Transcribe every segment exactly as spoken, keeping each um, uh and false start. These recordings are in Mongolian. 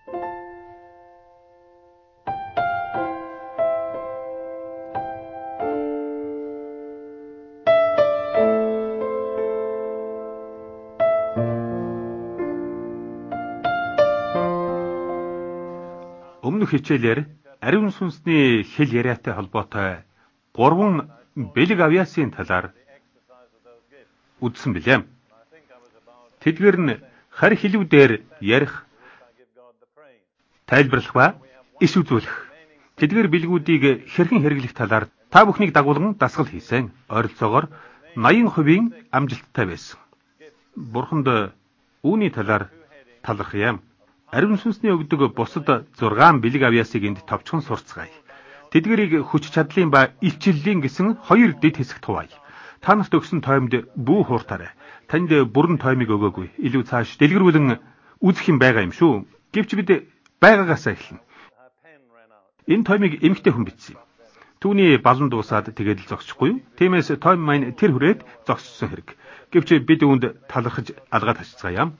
Өмнөх хичээлээр ариун сүнсний хэл яриатай холбоотой гурван бэлэг авьяасын талаар үзсэн билээ. Тэдгээр нь харь хэлүүдээр ярих, тайлбарлах ба иш үзүүлэх. Тэдгээр бэлгүүдийг хэрхэн хэрэглэх талаар та бүхнийг дагуулan дасгал хийсэн. Ойролцоогоор наян хувийн амжилттай байсан. Бурханд үүний талаар талархъя. Ариун сүнсний өгдөг бусад зургаан бэлэг авьяасыг энд товчхон сурцгаая. Тэдгэрийг хүч чадлын ба илчиллийн гэсэн хоёр дэд хэсэгт хуваая. Та нарт өгсөн тоймд бүү хууртаарай. Танд бүрэн тоймыг өгөөгүй. Илүү цааш дэлгэрүүлэн үзэх юм байгаа юм шүү. Гэвч бид байгаагаасаа эхэлнэ. Энэ тоймыг эмэгтэй хүн бичсэн юм. Түүний балан дуусаад тэгээд л зогсчихгүй юу? Тиймээс тойм маань тэр хүрээд зогссон хэрэг. Гэвч бид үүнд талархаж алгаад хашцгаая.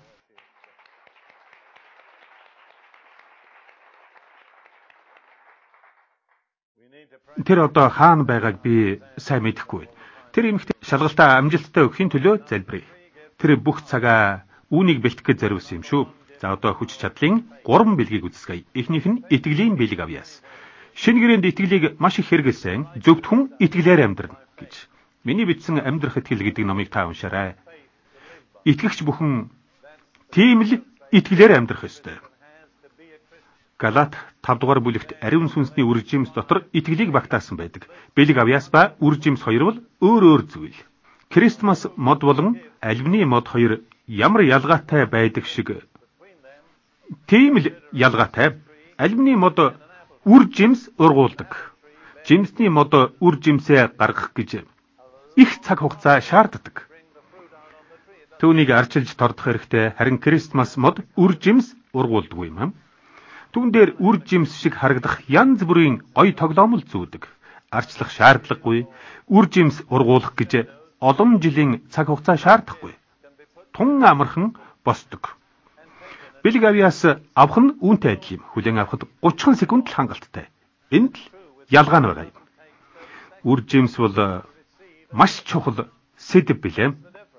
Тэр одоо хаана байгааг би сайн мэдэхгүй байна. Тэр эмэгтэй шалгалтаа амжилттай өгөхийн төлөө залбирая. Тэр бүх цагаа үүнийг бэлтгэх гэж зориулсан юм шүү. За одоо хүч чадлын гурван бэлгийг үзсгэе. Эхнийх нь итгэлийн бэлэг авьяас. Шинэ гэрээнд итгэлийг маш их хэрэгэлсэн зөвхт хүн итгэлээр амьдрна гэж. Миний бичсэн амьдрах итгэл гэдэг номыг та уншаарай. Итгэгч бүхэн тийм л итгэлээр амьдрах ёстой. Галат тавд дугаар бүлэгт ариун сүнсний үр жимс дотор итгэлийг багтаасан байдаг. Бэлэг авьяас ба үр жимс хоёр бол өөр өөр зүйл. Крисмас мод болон альбины мод хоёр ямар ялгаатай байдаг шиг тийм л ялгаатай. Альбины мод үр жимс ургуулдаг. Жимсний мод үр жимсээ гаргах гэж их цаг хугацаа шаарддаг. Түүнийг арчилж тордох хэрэгтэй. Харин крисмас мод үр жимс ургуулдаг юм. Түүн дээр үр жимс шиг харагдах янз бүрийн ой тоглоомл зүүдэг. Арчлах шаардлагагүй, үр жимс ургуулах гэж олон жилийн цаг хугацаа шаардахгүй. Тун амархан босдог. Бэлэг авьяас авах нь үүнтэй адил юм. Хүлээн авахд гучин секунд л хангалттай. Энд л ялгаа нь байгаа юм. Үр жимс бол маш чухал сэдэв билээ.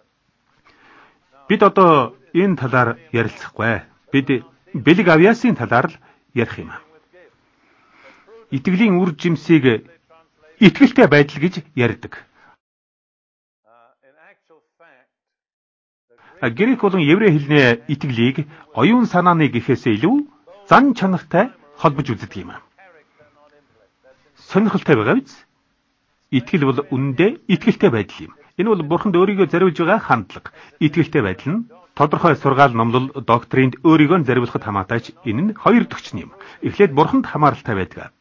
Бид одоо энэ талаар ярилцахгүй. Бид бэлэг авьяасын талаар л ярих юм. Итгэлийн үр жимсийг итгэлтэй байдал гэж ярьдаг. Грек болон еврей хэлний итгэлийг оюун санааны гэхээс илүү зан чанартай холбож үздэг юм. Сонирхолтой байгаа биз? Итгэл бол үнэндээ итгэлтэй байдал юм. Энэ бол Бурханд өөрийгөө зориулж байгаа хандлага. Итгэлтэй байдал нь тодорхой сургаал номлол доктринд өөрийгөө зориулахад хамаатай ч энэ нь хоёр төгчн юм. Эхлээд Бурханд хамааралтай байдаг.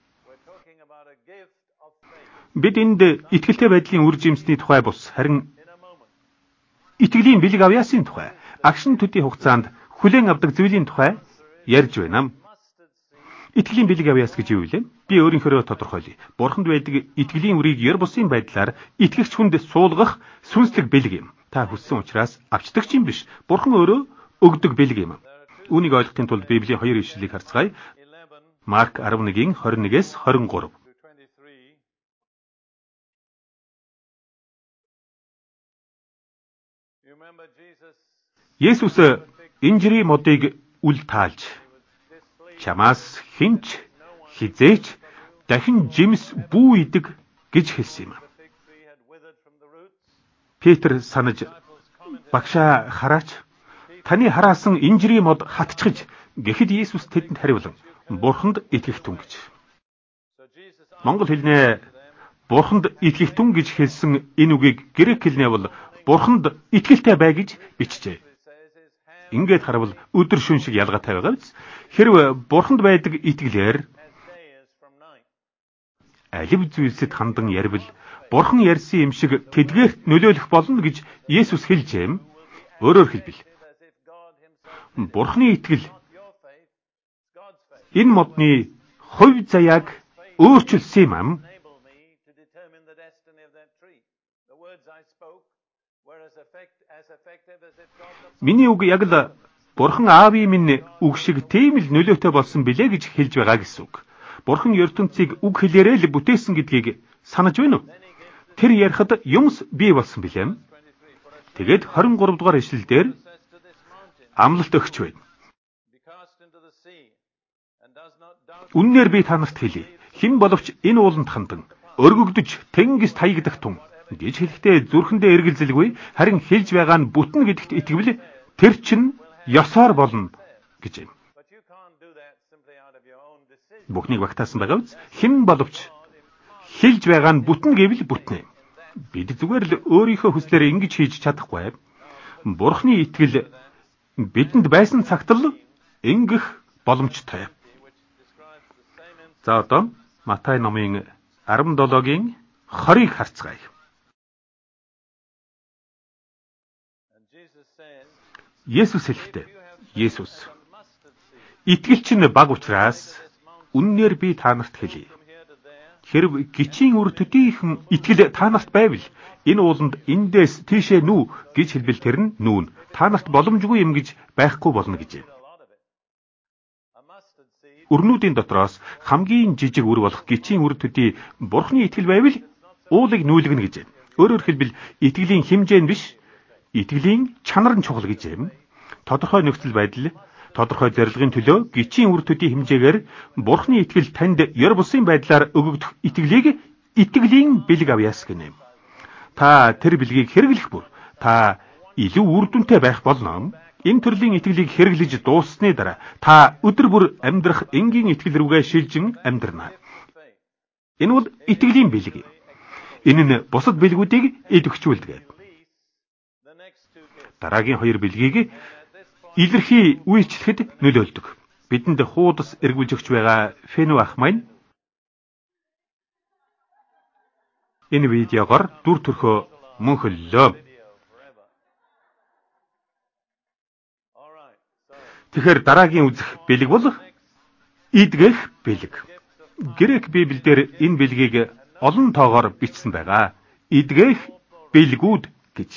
Бид энд итгэлтэй байдлын үр жимсний тухай бус, харин итгэлийн бэлэг авьяасын тухай, агшин төдий хугацаанд хүлээн авдаг зүйлийн тухай ярьж байна. Итгэлийн бэлэг авьяас гэж юу вэ? Би өөрийнхөө тодорхойлъя. Бурханд байдаг итгэлийн үрийг ёр бусын байдлаар итгэгч хүнд суулгах сүнслэг бэлэг юм. Та хүссэн учраас авчдаг юм биш. Бурхан өөрөө өгдөг бэлэг юм. Үүнийг ойлгохын тулд Библийн хоёр ишлэлийг харцгаая. Марк арван нэгin хорин нэгээс хорин гурав. Есүс инжирийн модыг үл таалж чамаас хинч хизээч дахин жимс бүү идэг гэж хэлсэн юм. Петр санаж багшаа хараач, таны хараасан инжирийн мод хатчихж гэхэд Есүс тэдэнд хариулан Бурханд итгэх түн гэж. Монгол хэлнээ Бурханд итгэх түн гэж хэлсэн энэ үгийг грек хэлнээ бол Бурханд итгэлтэй бай гэж бичжээ. Ингээд харвал өдөр шөнө шиг ялгаатай байгаа биз? Хэрвээ Бурханд байдаг итгэлээр алив зүйлсэд хандан ярил Бурхан ярьсан юм шиг тэдгээрт нөлөөлөх болно гэж Есүс хэлжээ. Өөрөөр хэлбэл Бурханы итгэл энэ модны хувь заяаг өөрчилсөн юм. Миний үг яг л Бурхан аавын минь үг шиг тийм л нөлөөтэй болсон билээ гэж хэлж байгаа гэсэн үг. Бурхан ертөнцийг үг хэлээрээ л бүтээсэн гэдгийг санаж байна уу? Тэр ярихад юмс бий болсон билээ. Тэгээд двадцать три дугаар ишлэлдэр амлалт өгч байна. Үннээр би та нарт хэлье. Хэн боловч энэ ууланд хандан өргөгдөж тэнгис таягдах тун гэж хэлэхдээ зүрхэндээ эргэлзэлгүй, харин хэлж байгаа нь бүтэн гэдэгт итгэвэл тэр чинь ёсоор болно гэж юм. Бүхнийг багтаасан байгаа биз? Хэн боловч хэлж байгаа нь бүтэн гэвэл бүтнэ. Бид зүгээр л өөрийнхөө хүслээр ингэж хийж чадахгүй. Бурхны итгэл бидэнд байсан цагт л ингэх боломжтой. За одоо Матай номын десеttгийн двадцыг харцгаая. Есүс хэлэхдээ, Есүс итгэл чинь баг учраас үннээр би та нарт хэлье. Хэрв гичийн үр төдийхөн итгэл та нарт байвал энэ ууланд эндээс тийшээ нүү гэж хэлбэл тэр нь нүүн. Та нарт боломжгүй юм гэж байхгүй болно гэж. Өрнүүдийн дотроос хамгийн жижиг үр болох гичийн үр төдий Бурхны итгэл байвал уулыг нүүлгэнэ гэж. Өөрөөр хэлбэл итгэлийн хэмжээ нь биш, итгэлийн чанар нь чухал гэж юм. Тодорхой нөхцөл байдал, тодорхой зорилгын төлөө гичийн үр төдий хэмжээгээр Бурхны итгэл танд ёр бусын байдлаар өгөгдөх итгэлийг итгэлийн бэлэг авьяас гэнэ. Та тэр бэлгийг хэрэглэх бүр та илүү үр дүнтэй байх болно. Энэ төрлийн итгэлийг хэрэглэж дууссаны дараа та өдөр бүр амьдрах энгийн итгэл рүүгээ шилжин амьдрнаа. Энэ бол итгэлийн бэлэг. Энэ нь бусад бэлгүүдийг идэвхжүүлдэг. Дараагийн хоёр бэлгийг илэрхий үйлчлэхэд нөлөөлдөг. Бидэнд хуудас эргүүлж өгч байгаа Фэну ах маань энэ видеогоор дүр төрхөө мөнхөллөө. Тэгэхээр дараагийн үзэх бэлэг бол идгэх бэлэг. Грек Библиэлд энэ бэлгийг олон тоогоор бичсэн байгаа. Идгэх бэлгүүд гэж.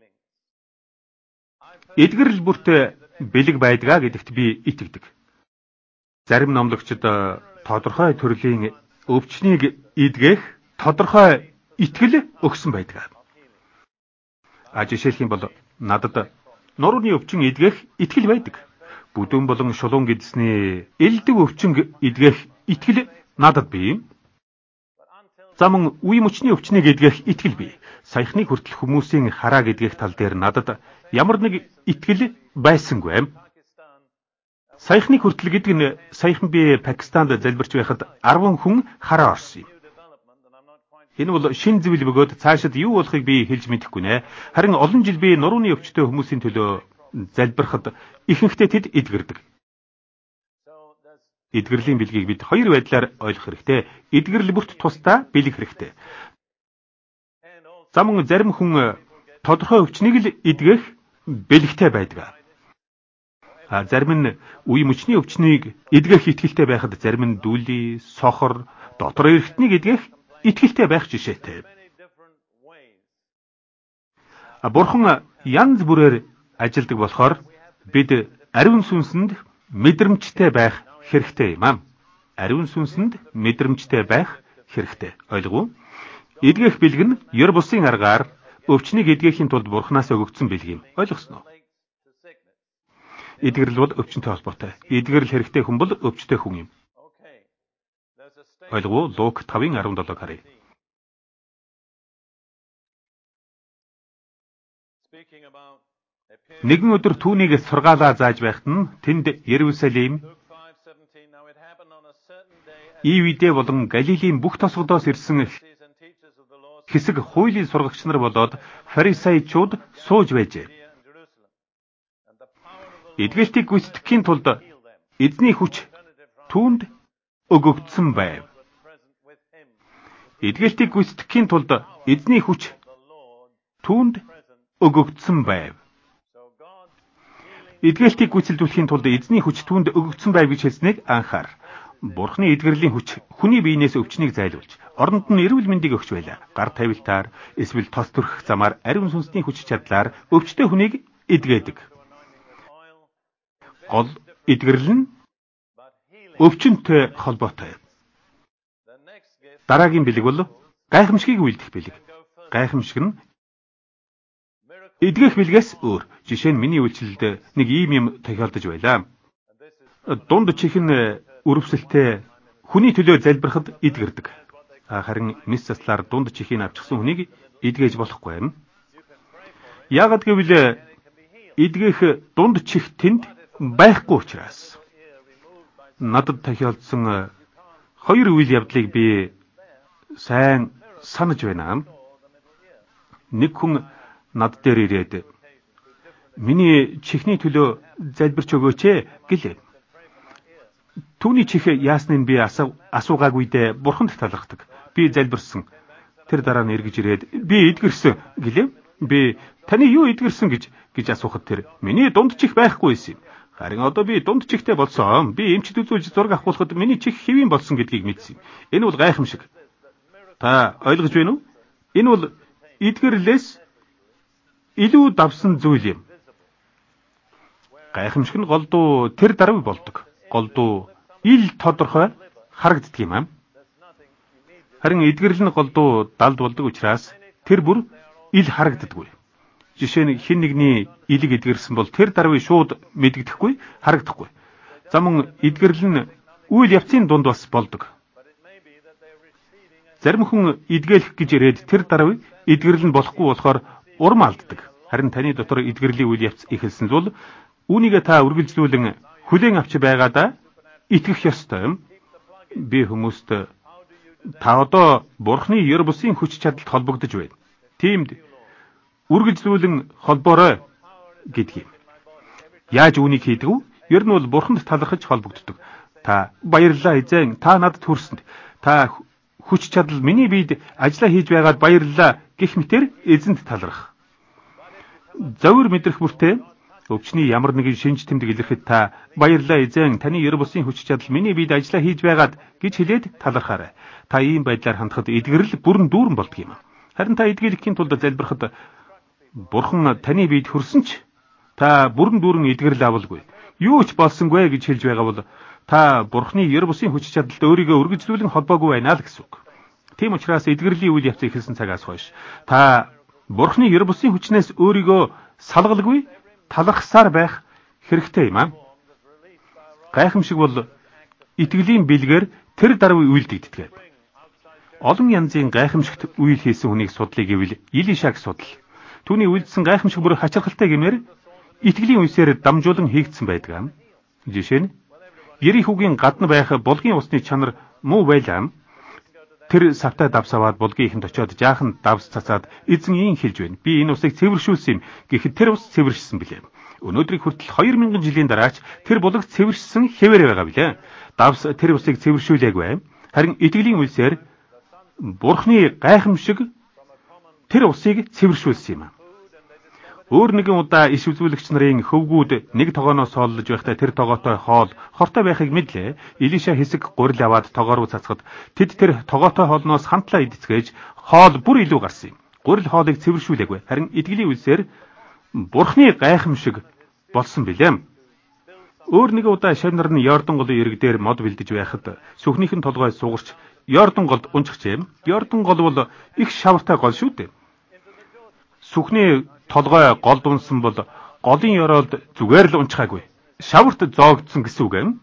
Эдгэрэл бүртээ бэлэг байдгаа гэдэгт би итгэдэг. Зарим номлогчид тодорхой төрлийн өвчнийг идгэх тодорхой итгэл өгсөн байдаг. А жишээлх юм бол надад нурууны өвчин идгэх итгэл байдаг. Бүдүүн болон шулуун гэдсний элдэг өвчин идгэх итгэл надад бий. Замун үе мөчний өвчнийг идгэх итгэл бий. Саяхны хүртэл хүмүүсийн хараа гэдгэх тал дээр надад ямар нэг итгэл байсангүй. Саяхны хүртэл гэдэг нь саяхан би Пакистанд залбирч байхад арван хүн хараа орсон юм. Энэ бол шин зөвл бөгөөд цаашид юу болохыг би хэлж мэдэхгүй нэ. Харин олон жил би нурууны өвчтөй хүмүүсийн төлөө залбирахад ихэнхдээ тэд эдгэрдэг. Эдгэрлийн бэлгийг бид хоёр байдлаар ойлгох хэрэгтэй. Эдгэрэл бүрт тусдаа бэлэг хэрэгтэй. Замун зарим хүн тодорхой өвчнийг л эдгэх бэлэгтэй байдаг. А зарим нь үе мөчний өвчнийг эдгэх итгэлтэй байхад зарим нь дүүли, сохор, дотор эргэтнийг эдгэх итгэлтэй байх жишээтэй. А Бурхан янз бүрээр ажилдаг болохоор бид ариун сүнсэнд мэдрэмжтэй байх хэрэгтэй юм аа. Ариун сүнсэнд мэдрэмжтэй байх хэрэгтэй. Ойлгов уу? Эдгэх бэлэг нь ёр бусын аргаар өвчнийг эдгэхийн тулд Бурханаас өгөгдсөн бэлэг юм. Ойлгосноо? Эдгэрэл бол өвчнөд холбоотой. Эдгэрэл хэрэгтэй хүн бол өвчтэй хүн юм. Ойлгов уу? Лук тавын арван долоог харъя. Нэгэн өдөр түүнийг сургаалаа зааж байхад нь тэнд Ерүсалим, Ивидэ болон Галилийн бүх тосгодоос ирсэн хэсэг хуулийн сургагч нар болоод фарисеучуд сууж байжээ. Эдгэлтийг гүйцэтгэхийн тулд эзний хүч түүнд өгөгдсөн байв. Эдгэлтийг гүйцэтгэхийн тулд эзний хүч түүнд өгөгдсөн байв. Эдгэлтийг гүйцэлдүүлэхийн тулд эзний хүч түүнд өгөгдсөн байв гэж хэлснийг анхаар. Бурхны эдгэрлийн хүч хүний биенээс өвчнийг зайлуулж, оронд нь эрүүл мэндийг өгч байлаа. Гар тавилтаар, эсвэл тос төрөх замаар ариун сүнсний хүч чадлаар өвчтэй хүнийг эдгээдэг. гол эдгэрэл нь өвчнөд холбоотой. Дараагийн бэлэг бол гайхамшигыг үйлдэх бэлэг. Гайхамшиг нь эдгэх бэлгээс өөр. Жишээ нь миний үйлчлэлд нэг ийм юм тохиолдож байлаа. Дунд чихэн өрөвсөлтөө хүний төлөө залбирахад эдгэрдэг. Харин мэс заслаар дунд чихийг авчихсан хүнийг эдгэж болохгүй юм. Яагад гэвэл эдгэх дунд чих тэнд байхгүй учраас. Надад тохиолдсон хоёр үйл явдлыг би сайн санаж байна. Нэг хүн над дээр ирээд миний чихний төлөө залбирч өгөөч гэлээ. Түүний чих яасныг би асуугаагүйдээ бурханд талархдаг. Би залбирсан. Тэр дараа нь эргэж ирээд би эдгэрсэн гэлээ. Би таны юу эдгэрсэн гэж гэж асуухад тэр миний дунд чих байхгүй байсан юм. Харин одоо би дунд чихтэй болсон. Би эмчд үзүүлж зураг авахулахад миний чих хэвийн болсон гэдгийг мэдсэн юм. Энэ бол гайхамшиг. Та ойлгож байна уу? Энэ бол эдгэрлээс илүү давсан зүйл юм. Гайхамшиг нь голдуу тэр даруй болдог. Голдуу ил тодорхой харагддаг юм аа. Харин эдгэрэл нь голдуу далд болдог учраас тэр бүр ил харагддаггүй. Жишээ нь хэн нэгний илэг эдгэрсэн бол тэр даруй шууд мэдэгдэхгүй, харагдахгүй. За мөн эдгэрэл нь үйл явцын дунд бас болдог. Зарим хүн эдгээлэх гэж ирээд тэр даруй эдгэрэл нь болохгүй болохоор урам алддаг. Харин таны дотор эдгэрлийн үйл явц ихэлсэн бол үүнийгээ та үргэлжлүүлэн хүлээн авч байгаадаа итгэх ёстой юм. Би хүмүүст та одоо Бурхны ёр бусын хүч чадалд холбогдож байна. Тиймд үргэлжлүүлэн холбоорой гэдгийг. Яаж үүнийг хийдэг вэ? Ер нь бол Бурханд талархаж холбогддог. Та баярлалаа эзэн, та надад хүрсэнд. Та хүч чадал миний биед ажиллаа хийж байгаад баярлалаа гэх мэтэр эзэнд талархах. Зөвөр мэдрэх бүртээ өвчний ямар нэгэн шинж тэмдэг илэрхэд та баярлалаа эзэн, таны ёр бусын хүч чадал миний биед ажиллаа хийж байгаад гэж хэлээд талархаарай. Та ийм байдлаар хандхад эдгэрэл бүрэн дүүрэн болдго юм. Харин та эдгэрхийн тулд залбирахад Бурхан таны биед хүрсэн ч та бүрэн дүүрэн эдгэрэл авалгүй. Юу ч болсонгүй гэж хэлж байгаа бол та Бурхны ёр бусын хүч чадалд өөрийгөө үргэлжлүүлэн холбоогүй байна л гэсэн үг. Тийм учраас эдгэрлийн үйл явц ихэлсэн цагаас хойш та Бурхны ёр бусын хүчнээс өөрийгөө салгалгүй талархсаар байх хэрэгтэй юм аа. Гайхамшиг бол итгэлийн бэлгээр тэр даруй үйлдэгддэг. Олон янзын гайхамшигт үйл хийсэн хүнийг судлаа гэвэл Илишаг судал. Түүний үйлдсэн гайхамшиг бүр хачирхалтай гэмээр итгэлийн үсээр дамжуулан хийгдсэн байдаг. Жишээ нь Ерихүүгийн гадна байх булгийн усны чанар муу байлаа. Тэр савтай давсаваад булгийн ихэнд очиод жаахан давс цацаад эзэн ийн хэлж байна. Би энэ усыг цэвэршүүлсэн юм. Гэхэд тэр ус цэвэршсэн билээ. Өнөөдрийг хүртэл хоёр мянган жилийн дараач тэр булаг цэвэршсэн хэвээр байгаа билээ. Давс тэр усыг цэвэршүүлээгүй. Харин итгэлийн үйлсээр Бурхны гайхамшиг тэр усыг цэвэршүүлсэн юм. Өөр нэгэн удаа иш үзүүлэгч нарын хөвгүүд нэг тогооноос хооллож байхдаа тэр тогоотой хоол хортой байхыг мэдлээ. Илиша хэсэг гурил аваад тогоо руу цацхад тэд тэр тогоотой хоолноос хамтлаа идцгээж хоол бүр илүү гарсан юм. Гурил хоолыг цэвэршүүлээгүй. Харин итгэлийн үйлсээр Бурхны гайхамшиг болсон билээ. Өөр нэгэн удаа шавнар нь Йордан голын ирэг дээр мод бэлдэж байхад сүхнийхэн толгой сугарч Йордан голд унчихжээ. Йордан гол бол их шавартай гол шүү дээ. Сүхний толгой голд унсан бол голын ёроолд зүгээр л унчхаагүй. Шаварт зоогдсон гэсэн үг юм.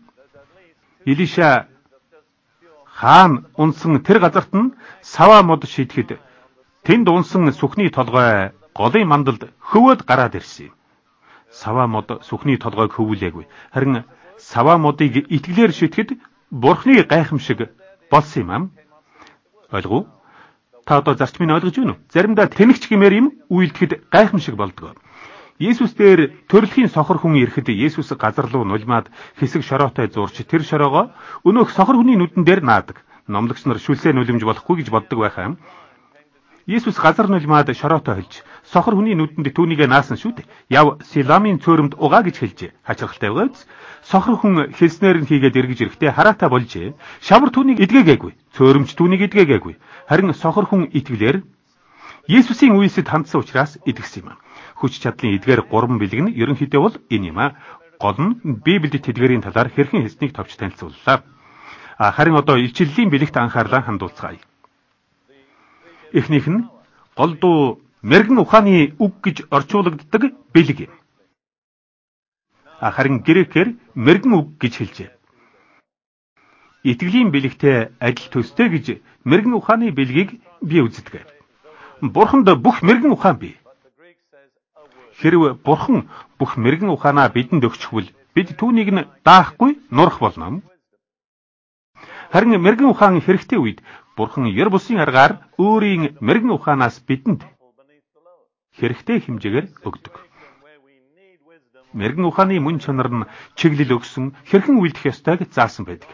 Илиша хаан унсан тэр газарт нь саваа мод шийдэхэд тэнд унсан сүхний толгой голын мандалд хөвөөд гараад ирсэн юм. Саваа мод сүхний толгойг хөвүүлээгүй. Харин саваа модыг итгэлээр шийдэхэд Бурхны гайхамшиг болсон юм аа. Ойлгов? Та одоо зарчмыг ойлгож байна уу? Заримдаа тэнэгч гэмээр юм үйлдэхэд гайхамшиг болдог. Есүс дээр төрөлхийн сохор хүн ирэхэд Есүс газар руу нулимаад хэсэг шороотой зурч тэр шороогоо өнөөх сохор хүний нүдэн дээр наадаг. Номлогч нар шүлсээ нулимж болохгүй гэж боддог байхаа. Есүс газар нулимаад шороотой хөлж сохор хүний нүдэнд түүнийгээ наасан шүү дээ. Яв Силамын цөөрөмд угаа гэж хэлжээ. Хачирхалтай байгаа биз? Сохор хүн хэлснээр нь хийгээд эргэж ирэхдээ хараатаа болжээ. Шавар түүнийг эдгээгээгүй. Цөөрөмж түүнийг эдгээгээгүй. Харин сохор хүн итгэлээр Есүсийн үеэсэд хандсан учраас эдгэсэн юм. Хүч чадлын эдгээр гурван бэлэг нь ерөнхийдөө бол энэ юм аа. Гол нь Библиэд тэдгэрийн талаар хэрхэн хэлснийг товч танилцууллаа. Харин одоо илчиллийн бэлэгт анхаарлаа хандуулцгаая. Эхнийх нь голдуу мэрэгэн ухааны үг гэж орчуулагддаг бэлэг юм. Харин грекээр мэрэгэн үг гэж хэлжээ. Итгэлийн бэлэгтэй адил төстэй гэж мэрэгэн ухааны бэлгийг би үздэг. Бурханд бүх мэрэгэн ухаан бий. Хэрв Бурхан бүх мэрэгэн ухаанаа бидэнд өгчихвөл бид түүнийг нь даахгүй нурах болно. Харин мэрэгэн ухаан хэрэгтэй үед Бурхан ёр бусын аргаар өөрийн мэрэгэн ухаанаас бидэнд хэрэгтэй хэмжээгээр өгдөг. Мэрэгэн ухааны мөн чанар нь чиглэл өгсөн хэрхэн үйлдэх ёстойг заасан байдаг.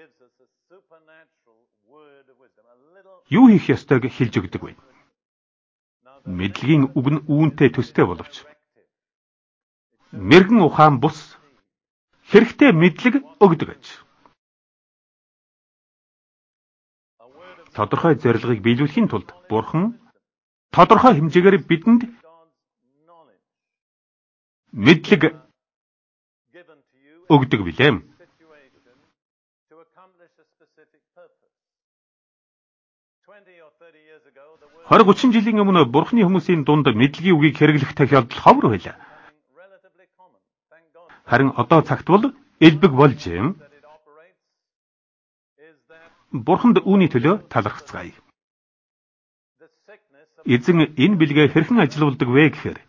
Юу хийх ёстойг хэлж өгдөг вэ? Мэдлэгийн үг нь үүнтэй төстэй боловч мэрэгэн ухаан бус хэрэгтэй мэдлэг өгдөг аж. Тодорхой зорилгыг биелүүлэхийн тулд Бурхан тодорхой хэмжээгээр бидэнд мэдлэг өгдөг билээ. двадцать тридцать жилийн өмнө Бурханы хүмүүсийн дунд мэдлэгийн үгийг хэрэглэх тохиолдол ховор байлаа. Харин одоо цагт бол элбэг болж юм. Бурханд үүний төлөө талархацгаая. Эзэн энэ бэлгээ хэрхэн ажилуулдаг вэ гэхээр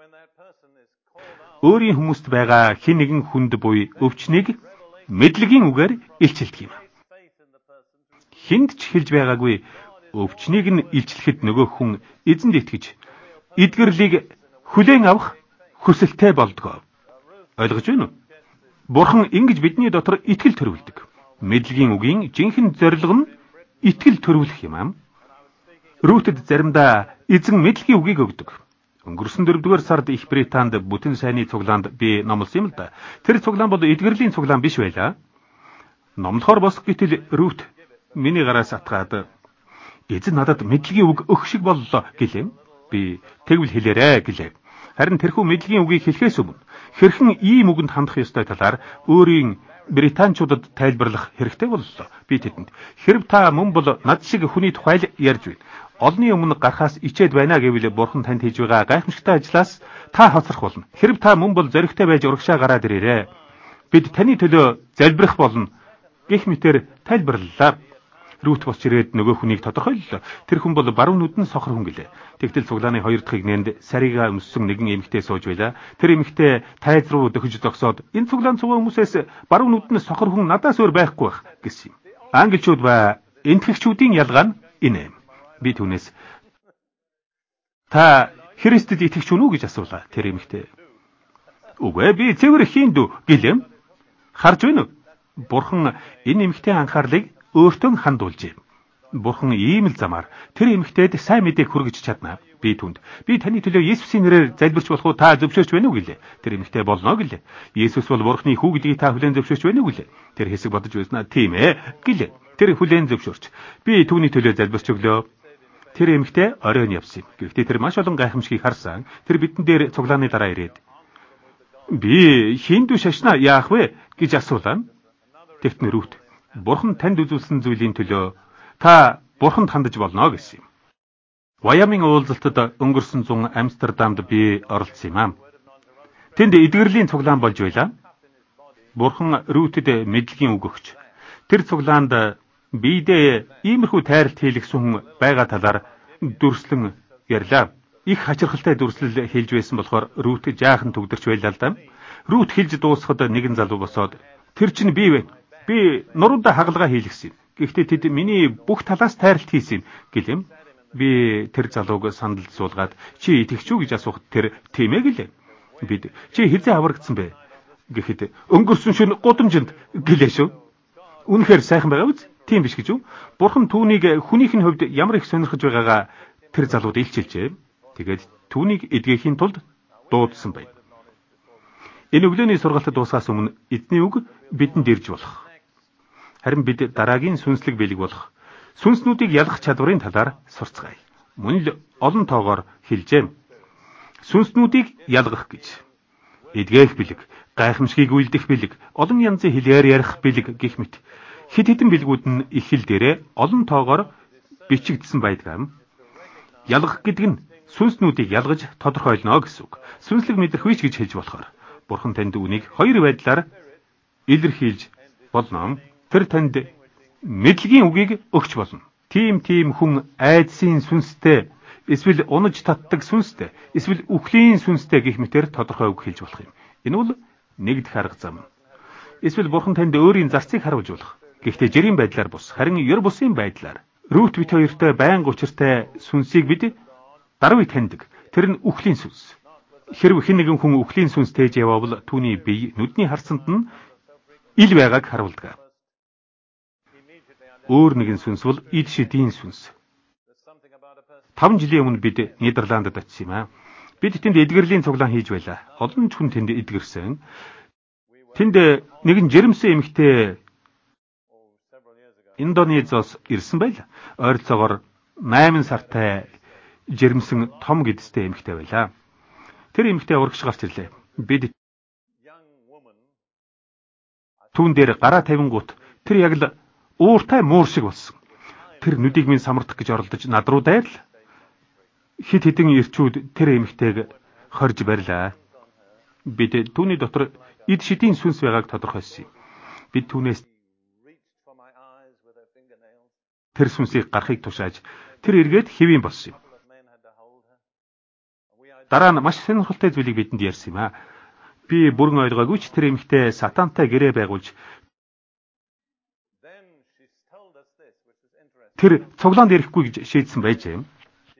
өөрийн хүмүүст байгаа хэн нэгэн хүнд буй өвчнийг мэдлэгийн үгээр илчилдэг юм. Хинд ч хэлж байгаагүй өвчнийг нь илчлэхэд нөгөө хүн эзэнд итгэж эдгэрлийг хүлээн авах хүсэлтэй болдог. Ойлгож байна уу? Бурхан ингэж бидний дотор итгэл төрүүлдэг. Мэдлэгийн үгийн жинхэнэ зорилго нь итгэл төрүүлэх юм аа. Рүүтэд заримдаа эзэн мэдлэгийн үгийг өгдөг. Өнгөрсөн дөрөвдүгээр сард Их Британд бүтэн сайнны цуглаанд би номлосон юм л да. Тэр цуглаан бол эдгэрлийн цуглаан биш байлаа. Номлохоор босох гэтэл Рүүт миний гараас атгаад эзэн надад мэдлэгийн үг өгөх шиг боллоо гэлээ. Би тэгвэл хэлээрэ гэлээ. Харин тэрхүү мэдлэгийн үгийг хэлэхээс өмнө хэрхэн ийм үгэнд хандах ёстой талаар өөрийн британчуудад тайлбарлах хэрэгтэй боллоо. Би тэдэнд хэрв та мөн бол над шиг хүний тухай ярьж байна. Олны өмнө гарахаас ичээд байна гэвэл Бурхан танд хийж байгаа гайхамшигтай ажлаас та хоцрох болно. Хэрв та мөн бол зоригтой байж урагшаа гараад ирээрэй. Бид таны төлөө залбирах болно гэх мэтээр тайлбарлалаа. Рүүт босч ирээд нөгөө хүнийг тодорхойллоо. Тэр хүн бол баруун нүдэн сохор хүн гэлээ. Тэгтэл цуглааны хоёр дахь игнэнд сарига өмссөн нэгэн эмэгтэй сууж байла. Тэр эмэгтэй тайз руу дөхөж зогсоод энэ цуглаан цугаа хүмүүсээс баруун нүдэн сохор хүн надаас өөр байхгүй байх гэсэн юм. Англичууд ба энтгэгчүүдийн ялгаа нь энэ юм. Би түүнээс та Христэд итгэж үнэ үү гэж асуулаа. Тэр эмэгтэй үгүй би цэвэр хиндүү гэлэм. Харж байна уу? Бурхан энэ эмэгтэй анхаарлыг өөртөө хандуулжээ. Бурхан ийм л замаар тэр эмэгтэйд сайн мэдээг хүргэж чадна. Би түнд би таны төлөө Есүсийн нэрээр залбирч болох уу та зөвшөөрч байна уу гэлээ. Тэр эмэгтэй болно гэлээ. Есүс бол Бурханы хүү гэдгийг та хүлээн зөвшөөрч байна уу гэлээ. Тэр хэсэг бодож байснаа тийм ээ гэлээ. Тэр хүлээн зөвшөөрч би түүний төлөө залбирч өглөө. Тэр эмэгтэй оройн явсан. Гэхдээ тэр маш олон гайхамшигыг харсан. Тэр бидэн дээр цуглааны дараа ирээд би хиндүү шашна яах вэ гэж асуулаа. Тэгтэн Рүүт Бурхан танд үзүүлсэн зүйлийн төлөө та Бурханд хандаж болно гэсэн юм. Вайоминг уулзалтад өнгөрсөн зун Амстердамд би оролцсон юм аа. Тэнд эдгэрлийн цуглаан болж байла. Бурхан Рүүтэд мэдлэгийн үг өгч тэр цуглаанд биедээ иймэрхүү тайралт хийлгсэн хүн байгаа талаар дүрслэн ярьлаа. Их хачирхалтай дүрслэл хэлж байсан болохоор Рүүт жаахан төгдөрч байлаа л да. Рүүт хэлж дуусахад нэгэн залуу босоод тэр чинь би вэ? Би нуруундаа хагалгаа хийлгсэн. Гэхдээ тэд миний бүх талаас тайралт хийсэн гэлэм. Би тэр залууг сандалд суулгаад чи итгэж үү гэж асуухад тэр тийм ээ гэлээ. Бид чи хизээ аврагдсан бэ гэхэд өнгөрсөн шөнө гудамжинд гэлээ шүү. Үнэхээр сайхан байгаа биз? Тийм биш гэж үү? Бурхан түүнийг хүнийхний хувьд ямар их сонирхож байгаагаа тэр залууд илчилжээ. Тэгээд түүнийг эдгэхийн тулд дуудсан байна. Энэ өглөөний сургалт дуусахаас өмнө эзний үг бидэнд ирж болох. Харин бид дараагийн сүнслэг бэлэг болох сүнснүүдийг ялгах чадварын талаар сурцгаая. Мөн л олон тоогоор хэлжээ. Сүнснүүдийг ялгах гэж. Эдгээх бэлэг гайхамшигыг үйлдэх бэлэг, олон янзын хэлээр ярих бэлэг гэх мэт хэд хэдэн бэлгүүд нь их хэл дээрээ олон тоогоор бичигдсэн байдаг. Ялгах гэдэг нь сүнснүүдийг ялгаж тодорхойлно гэсэн үг. Сүнслэг мэдрэх үеч гэж хэлж болохоор Бурхан танд үнийг хоёр байдлаар илэрхийлж болно. Тэр танд мэдлэгийн үгийг өгч болно. Тим тим хүн айдсын сүнстэй, эсвэл унаж татдаг сүнстэй, эсвэл үхлийн сүнстэй гэх мэтээр тодорхой үг хэлж болох юм. Энэ бол нэгдэх арга зам. Эсвэл Бурхан танд өөрийн зарцыг харуулж болох. Гэхдээ жирийн байдлаар бус, харин ёр бусын байдлаар Рут бит хоёртой байнга учиртай сүнсийг бид даруй таньдаг. Тэр нь үхлийн сүнс. Хэрв хэн нэгэн хүн үхлийн сүнс тээж явбал түүний бие нүдний харсанд нь ил байгааг харуулдаг. Өөр нэгэн сүнс бол ид шидийн сүнс. таван жилийн өмнө бид Нидерландд очив юм аа. Бид тэнд эдгэрлийн цуглаан хийж байлаа. Олон хүн тэнд эдгэрсэн. Тэнд нэгэн жирэмсэн эмэгтэй Индонезиос ирсэн байл. Ойролцоогоор найман сартай жирэмсэн том гэдэстэй эмэгтэй байлаа. Тэр эмэгтэй урагш гарч ирлээ. Бид түүн дээр гараа тавингууд тэр яг л ууртай муур шиг болсон. Тэр нүдийг минь самардах гэж оролдож над руу дайрал. Хит хитэн ирчүүд тэр эмэгтэйг хорж барьлаа. Бид түүний дотор эд шидийн сүнс байгааг тодорхойлсон юм. Бид түүнээс тэр сүнсийг гарахыг тушааж тэр эргээд хэвийн болсон юм. Дараа нь маш сонирхолтой зүйлийг бидэнд ярьсан юм аа. Би бүрэн ойлгоогүй ч тэр эмэгтэй сатантай гэрээ байгуулж тэр цуглаанд ирэхгүй гэж шийдсэн байж юм.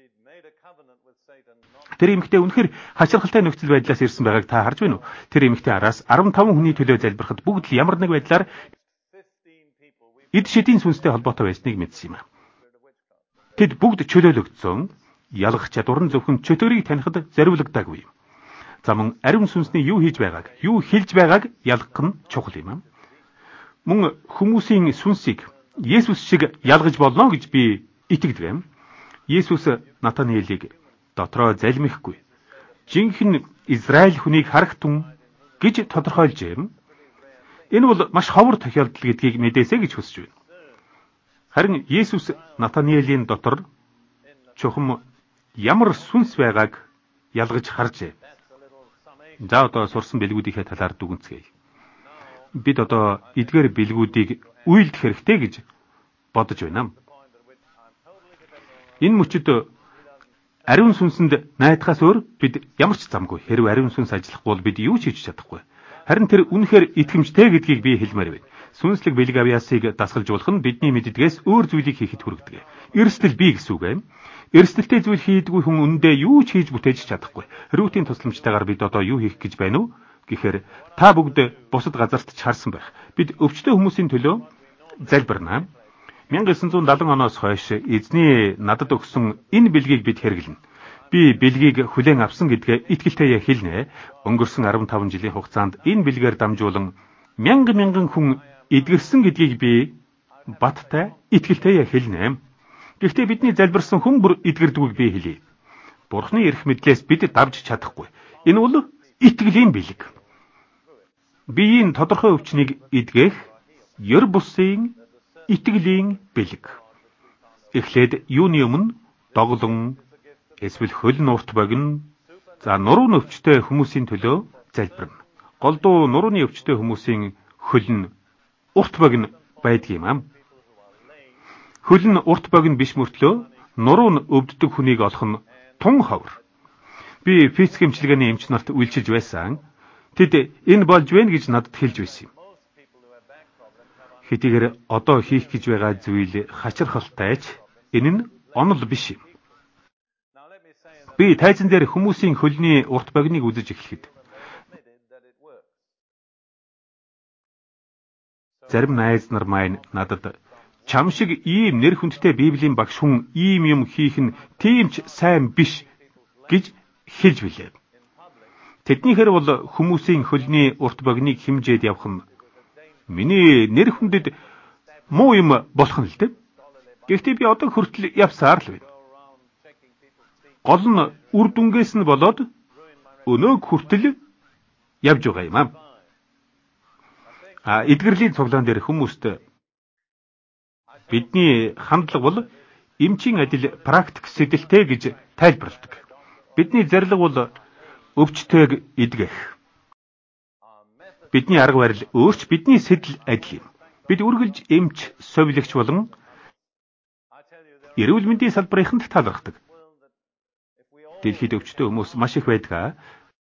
Тэр эмэгтэй үнэхээр хачирхалтай нөхцөл байдлаас ирсэн байгааг та харж байна уу? Тэр эмэгтэй араас арван таван хүний төлөө залбирахад бүгд л ямар нэг байдлаар эд шидийн сүнстэй холбоотой байсныг мэдсэн юм. Тэд бүгд чөлөөлөгдсөн. Ялгах чадвар нь зөвхөн чөтгөрийг танихад зориулагдаагүй юм. За мөн ариун сүнсний юу хийж байгааг, юу хэлж байгааг ялгах нь чухал юм. Мөн хүмүүсийн сүнсийг Есүс шиг ялгаж болно гэж би итгэдэг юм. Есүс Натаниэлийг дотроо залмихгүй жинхэнэ Израиль хүнийг харах түн гэж тодорхойлж юм. Энэ бол маш ховор тохиолдол гэдгийг мэдээсэй гэж хүсэж байна. Харин Есүс Натаниэлийн дотор чухам ямар сүнс байгааг ялгаж харжээ. За одоо сурсан бэлгүүдийнхээ талаар дүгнцгээе. Бид одоо эдгээр бэлгүүдийг үйлдэх хэрэгтэй гэж бодож байна. Энэ мөчид ариун сүнсэнд найдахаас өөр бид ямар ч замгүй. Хэрв ариун сүнс ажиллахгүй бол бид юу ч хийж чадахгүй. Харин тэр үнэхээр итгэмжтэй гэдгийг би хэлмээр байна. Сүнслэг бэлэг авьяасыг дасгалжуулах нь бидний мэддгээс өөр зүйлийг хийхэд хүргэдэг. Эрсдэл бий гэсэн үг юм. Эрсдэлтэй зүйл хийдгүй хүн үндэ юу ч хийж бүтээж чадахгүй. Рутийн тусламжтайгаар бид одоо юу хийх гэж байна уу? Гэхээр та бүгд бусад газарт ч харсан байх. Бид өвчтөе хүмүүсийн төлөө залбирнаа. 천구 седемдесет оноос хойш эзний надад өгсөн энэ бэлгийг бид хэрэглэнэ. Би бэлгийг хүлээн авсан гэдгээ итгэлтэйе хэлнэ. Өнгөрсөн арван таван жилийн хугацаанд энэ бэлгээр дамжуулан мянган мянган хүн эдгэрсэн гэдгийг би баттай итгэлтэйе хэлнэ. Гэхдээ бидний залбирсан хүн бүр эдгэрдэггүй би хэлье. Бурхны эрх мэдлээс бид давж чадахгүй. Энэ бол итгэлийн бэлэг. Биеийн тодорхой өвчнийг эдгэх ёр бусын итгэлийн бэлэг. Эхлээд юуны өмнө доглон эсвэл хөл нурт богино, за нуруу өвчтэй хүмүүсийн төлөө залбирна. Голдуу нурууны өвчтэй хүмүүсийн хөл нь урт богино байдаг юм. Хөл нь урт богино биш мөртлөө нуруу нь өвддөг хүнийг олох нь тун ховор. Би физик эмчилгээний эмч нарт үйлчилж байсан. Тэд энэ болж байна гэж надад хэлж байсан юм. Хэдийгээр одоо хийх гэж байгаа зүйл хачирхалтай ч энэ нь онол биш юм. Би тайзан дээр хүмүүсийн хөлний урт богиныг үзэж эхлэхэд зарим найз нар маань надад чам шиг ийм нэр хүндтэй Библийн багш хүн ийм юм хийх нь тийм ч сайн биш гэж хэлж билээ. Тэднийхэр бол хүмүүсийн хөлний урт богиныг хэмжээд явах нь миний нэр хүндэд муу юм болох нь л дээ. Гэхдээ би одоо хүртэл явсаар л байна. Гол нь үр дүнгээс нь болоод өнөөг хүртэл явж байгаа юм аа. А эдгэрлийн цуглаан дээр хүмүүст бидний хандлага бол эмчийн адил практик сэдэлтэй гэж тайлбарладаг. Бидний зорилго бол өвчтөйг эдгэх. Бидний арга барил өөрч бидний сэдэл адил юм. Бид үргэлж эмч, совилагч болон эрүүл мэндийн салбарыханд талархдаг. Дэлхийд өвчтөе хүмүүс маш их байдаг.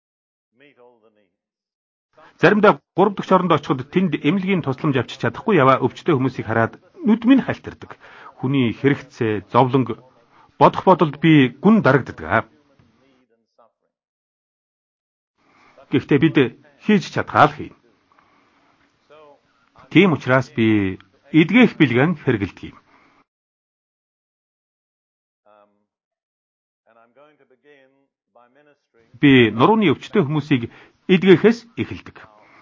Заримдаа гурав дахь оронд очиход тэнд эмнэлгийн тусламж авчиж чадахгүй яваа өвчтөе хүмүүсийг хараад нүд минь халтардаг. Хүний хэрэгцээ, зовлонг бодох бодолд би гүн дарагддаг. Гэхдээ бид хийж чадхаа л хийнэ. Тийм учраас би эдгэх бэлгэн хэрэгэлдэг юм. Би нурууны өвчтөе хүмүүсийг эдгэхээс эхэлдэг.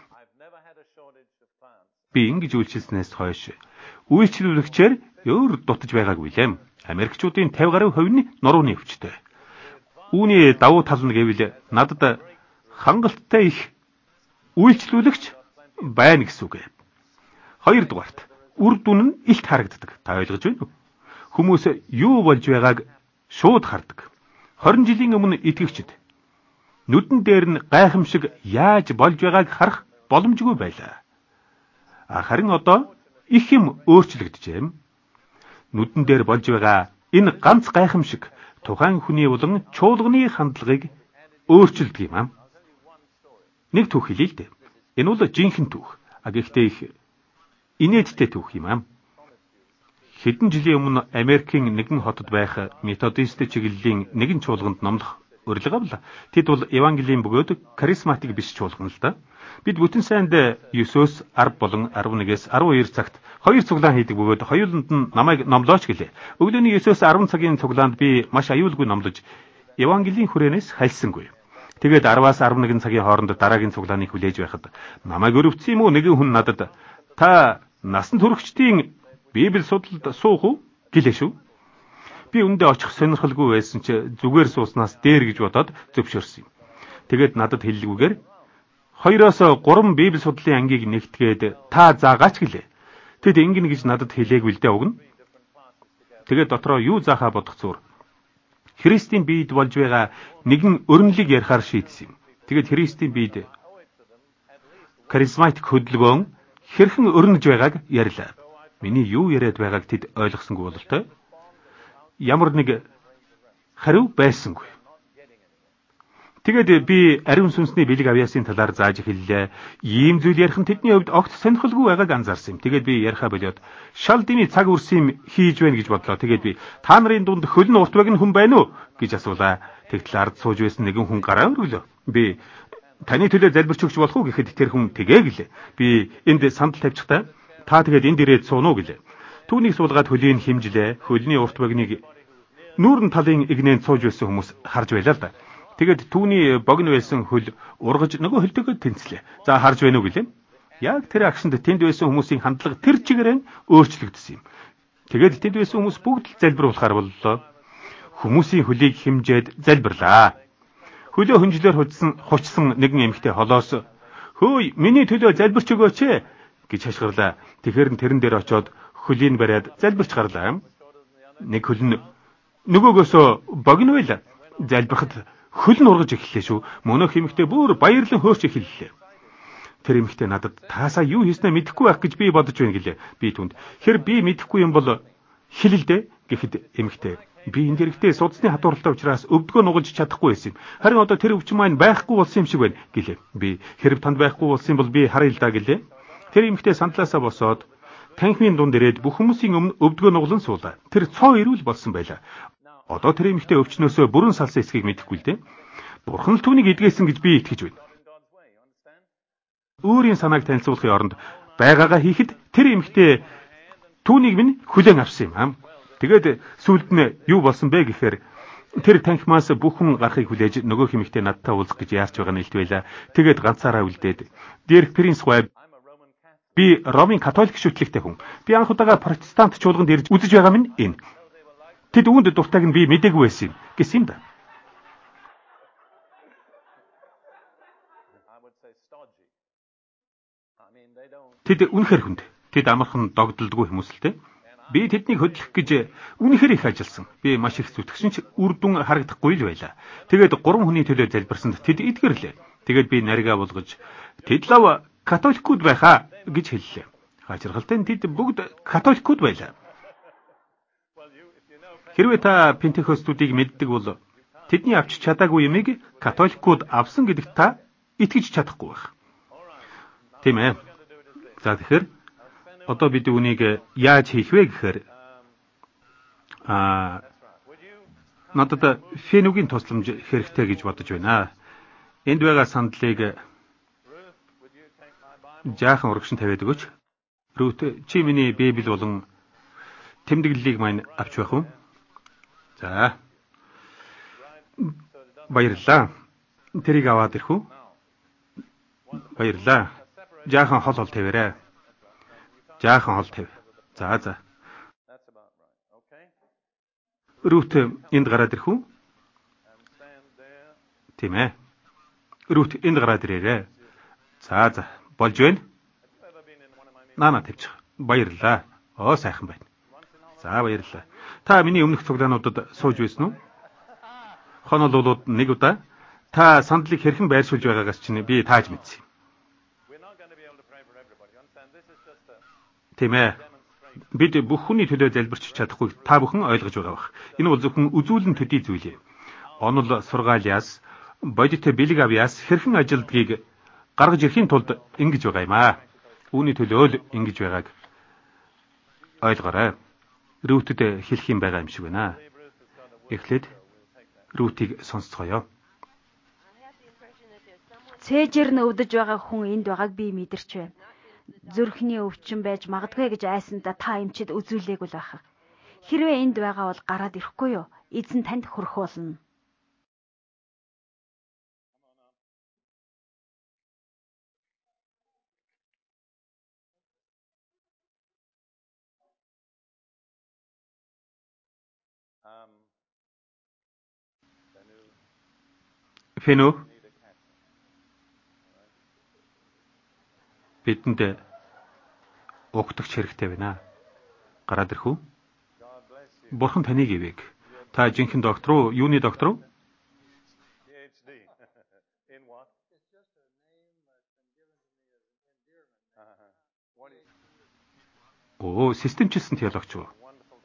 Би ингэж үйлчилснээс хойш үйлчлүүлэгчээр өөр дутаж байгаагүй лэм. Америкчуудын петдесят гаруй хувь нь нурууны өвчтөе. Үүний давуу тал нь гэвэл надад хангалттай их үйлчлүүлэгч байна гэсэн үг. Хоёрдугаарт үр дүн нь илт харагддаг. Та ойлгож байна уу? Хүмүүс юу болж байгааг шууд хардаг. хорин жилийн өмнө итгэгчд нүдэн дээр нь гайхамшиг яаж болж байгааг харах боломжгүй байлаа. Харин одоо их юм өөрчлөгдөжээ. Нүдэн дээр болж байгаа энэ ганц гайхамшиг тухайн хүний болон чуулганы хандлагыг өөрчилдөг юм аа. Нэг түүх хэлье л дээ. Энэ бол жинхэнэ түүх. А гэхдээ их инээдтэй түүх юм аа. Хэдэн жилийн өмнө Америкийн нэгэн хотод байх методист чиглэлийн нэгэн чуулганд номлох урилга авлаа. Тэд бол евангелийн бөгөөд харизматик биш чуулган л да. Бид бүтэн сайнд Есүс арав болон арав нэгээс арав хоёр цагт хоёр цуглаан хийдэг бөгөөд хоёуланд нь намайг номлооч гэлээ. Өглөөний Есүс арав цагийн цуглаанд би маш аюулгүй номлож евангелийн хүрээнээс хальсангүй. Тэгээд араваас арав нэгэн цагийн хооронд дараагийн цуглааныг хүлээж байхад намайг өрөвцсөн юм уу нэгэн хүн надад та насан туршидчдын Библи судалд суух уу гэлээ шүү. Би үндэ очих сонирхолгүй байсан ч зүгээр сууснаас дээр гэж бодоод зөвшөөрсөн юм. Тэгээд надад хэллэгүйгээр хоёроос гурван Библи судлалын ангийг нэгтгээд та заагаач гэлээ. Тэд ингэн гэж надад хэлээгүй л дээ уг нь. Тэгээд дотроо юу заахаа бодох зур. Христийн биед болж байгаа нэгэн өрнөлийг ярихаар шийдсэн юм. Тэгээд Христийн биед харизматик хөдөлгөөн хэрхэн өрнөж байгааг ярьлаа. Миний юу яриад байгааг тэд ойлгосонгүй бололтой. Ямар нэг хариу байсангүй. Тэгээд би ариун сүнсний бэлэг авьяасын талаар зааж хэллээ. Ийм зүйл ярих нь тэдний хувьд огт сонирхолгүй байгааг анзаарсан юм. Тэгээд би яриахаа болоод шал дими цаг үрсэн хийж байна гэж бодлоо. Тэгээд би та нарын дунд хөлн урт баг нь хүн байна уу гэж асуулаа. Тэгтэл ард сууж байсан нэгэн хүн гараа өргөлөө. Би таны төлөө залбирч өгч болох уу гэхэд тэр хүн тэгээ гэлээ. Би энд сандал тавьчихтаа та тэгээд энд ирээд суун уу гэлээ. Түүнийг суулгаад хөлийг химжлээ. Хөлний урт багныг нүүрэн талын игнэнд сууж байсан хүмүүс харж байлаа л да. Тэгээд түүний богино байсан хөл ургаж нөгөө хөлтөгөө тэнцлээ. За харж байна уу гэлээ. Яг тэр агшинд тэнд байсан хүмүүсийн хандлага тэр чигээрэн өөрчлөгдсөн юм. Тэгээд тэнд байсан хүмүүс бүгд л залбируулахаар боллоо. Хүмүүсийн хөлийг химжээд залбирлаа. Хөлөө хөнжлөөр хучсан хучсан нэгэн эмэгтэй холоос "Хөөе, миний төлөө залбирч өгөөч ээ" гэж хашгирлаа. Тэгэхэр нь тэрэн дээр очиод хөлийг бариад залбирч гарлаа. Нэг хөл нь нөгөөгөөсөө богино байла. Залбирахад хөл нь ургаж эхэллээ шүү. Мөнөх эмэгтэй бүр баярлан хөөрч эхэллээ. Тэр эмэгтэй надад таасаа юу хийснэ мэдэхгүй байх гэж би бодож байна гэлээ. Би түнд "Хэр би мэдэхгүй юм бол хэлэлдэ" гэхэд эмэгтэй "Би энэ дэрэгтээ судасны хатууралтай учраас өвдгөө нугалж чадахгүй байсан юм. Харин одоо тэр өвчин маань байхгүй болсон юм шиг байна" гэлээ. Би "Хэрэг танд байхгүй болсон юм бол би харъя л да" гэлээ. Тэр эмэгтэй сандлаасаа босоод танхимын дунд ирээд бүх хүмүүсийн өмнө өвдгөө нуглан суулаа. Тэр цоо ирүүл болсон байлаа. Одоо тэр эмэгтэй өвчнөөсөө бүрэн салсан эсхийг мэдэхгүй л дээ. Бурхан л түүнийг эдгээсэн гэж би итгэж байна. Өөрийн санааг танилцуулахын оронд байгаагаа хийхэд тэр эмэгтэй түүнийг минь хүлээн авсан юм аа. Тэгээд сүүлд нь юу болсон бэ гэхээр тэр танхимаас бүх хүн гарахыг хүлээж нөгөө эмэгтэй надтай уулзах гэж яарч байгаа нэлт байлаа. Тэгээд ганцаараа үлдээд "Дэрх принц гой би Ромын католик шүтлэгтэй хүн. Би анх удаага протестант чуулганд ирж үзэж байгаа минь энэ. Тэд үүнд дуртайг нь би мэдээгүй байсан юм" гэсэн юм да. Тэд үнэхээр хүнд. Тэд амархан догдолдгүй хүмүүс л дээ. Би тэднийг хөдлөх гэж үнэхээр их ажилласан. Би маш их зүтгэсэн ч үр дүн харагдахгүй л байлаа. Тэгээд гурван хүний төлөө залбирсанд тэд эдгэрлээ. Тэгээд би нарийгаа булгаж тэд лав католикууд байхаа гэж хэллээ. Хачирхалтай нь тэд бүгд католикууд байлаа. Хэрвээ та пентекостуудыг мэддэг бол тэдний авч чадаагүй юмыг католикууд авсан гэдэгт та итгэж чадахгүй байх. Тийм ээ. За тэгэхээр одоо бид үүнийг яаж хийх вэ гэхээр аа надад фенугийн тусламж хэрэгтэй гэж бодож байна. Энд байгаа сандлыг жаахан урагшин тавиад өгөөч. Рут чи миний Библи болон тэмдэглэлийг маань авч байх уу? За. Баярлалаа. Тэрийг аваад ирэх үү? Баярлалаа. Жаахан хол хол тавиарай. Жаахан хол тавь. За за. Рут энд гараад ирэх үү? Тийм ээ. Рут энд гараад ирээрэй. За за. Болж байна. Наана тавьчих. Баярлалаа. Оо сайхан байна. За баярлалаа. Та миний өмнөх цуглаануудад сууж байсан уу? Хонол болоод нэг удаа та сандлыг хэрхэн байршуулж байгаагаас чинь би тааж мэдсэн. Тийм ээ. Бид бүх хүний төлөө залбирч чадахгүй та бүхэн ойлгож байгаа бах. Энэ бол зөвхөн үзүүлэн төдий зүйл юм. Онол сургаалиас, бодит бэлэг авьяас хэрхэн ажилдгийг гаргаж ирэхийн тулд ингэж байгаа юм аа. Үүний төлөө л ингэж байгааг ойлгоорой. Рүүтэд хэлэх юм байгаа юм шиг байна. Эхлээд Рүүтийг сонсцгоё. Цээжээр нь өвдөж байгаа хүн энд байгааг би мэдэрч байна. Зүрхний өвчин байж магадгүй гэж айсандаа та эмчид үзүүлээгүй л байх. Хэрвээ энд байгаа бол гараад ирэхгүй юу? Эзэн танд хүрэх болно. Фэнү бидэнд угтагч хэрэгтэй байна. Гараад ирэх үү? Бурхан таныг ивэг. Та жинхэнэ доктор уу? Юуны доктор уу? Оо, системчилсэн теологч уу?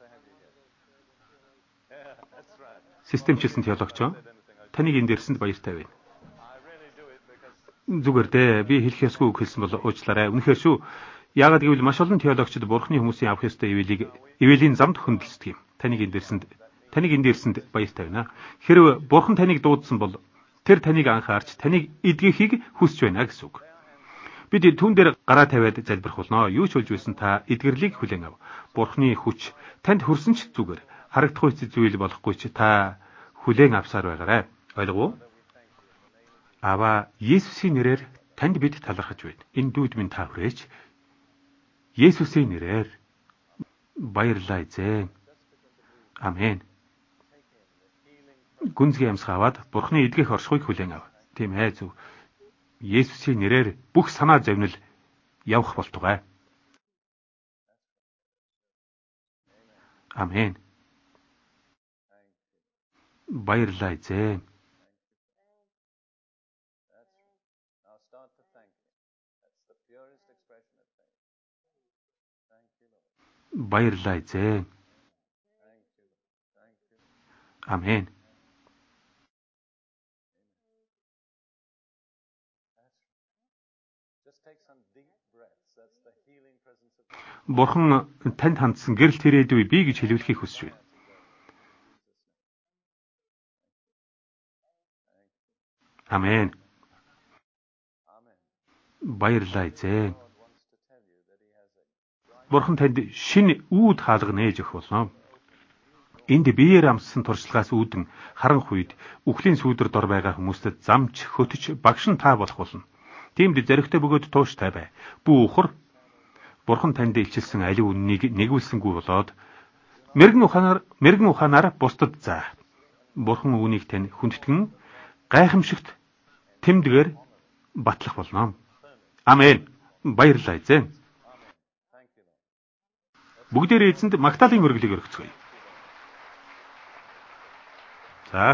Системчилсэн теологч уу? Таныг энд ирсэнд баяртай байна. Зүгээр дээ. Би хэлэх ёсгүй үг хэлсэн бол уучлаарай. Үнэхээр шүү. Яагаад гэвэл маш олон теологчид бурхны хүмүүсийн авах ёстой ивэлийг ивэлийн замд хөндлөсдөг юм. Таныг энд ирсэнд таныг энд ирсэнд баяртай байна. Хэрв бурхан таныг дуудсан бол тэр таныг анхаарч таныг эдгэхийг хүсэж байна гэсэн үг. Бид түн дээр гараа тавиад залбирх болно. Юу ч болж байсан та эдгэрлийг хүлээн ав. Бурхны хүч танд хүрсэн ч зүгээр. Харагдахгүй зүйл болохгүй ч та хүлээн авсаар байгаарай. Ойлгов уу? Ава Есүсийн нэрээр танд бид талархаж байна. Энэ дүүд минь та хүрээч. Есүсийн нэрээр баярлалаа эзэн. Амен. Гүнзгий амьсгаа аваад Бурхны эдгэх оршихуйг хүлээн ав. Тийм ээ зөв. Есүсийн нэрээр бүх санаа зовнил явах болтугай. Амен. Баярлалаа эзэн. Баярлалаа эзэн. Амен. Бурхан танд хандсан гэрэл тэрээдүй би гэж хэлүүлэхийг хүсэж байна. Амен. Баярлалаа эзэн. Бурхан танд шинэ үүд хаалга нээж өгөх болно. Энд биеэр амссан туршлагаас үүдэн харанх үед үхлийн сүүдэр дор байгаа хүмүүстэд замч, хөтөч, багш нь та болох болно. Тиймд зоригтой бөгөөд тууштай бай. Бүү ухар. Бурхан танд илчилсэн аливаа үннийг нэгүүлсэнгүй болоод мэрэгэн ухаанаар мэрэгэн ухаанаар бусдад заа. Бурхан үүнийг тань хүндэтгэн гайхамшигт тэмдгээр батлах болно. Амен. Баярлалаа эзэн. Бүгдээрээ эзэнд магтаалын өргөлийг өргөцгөөе. За.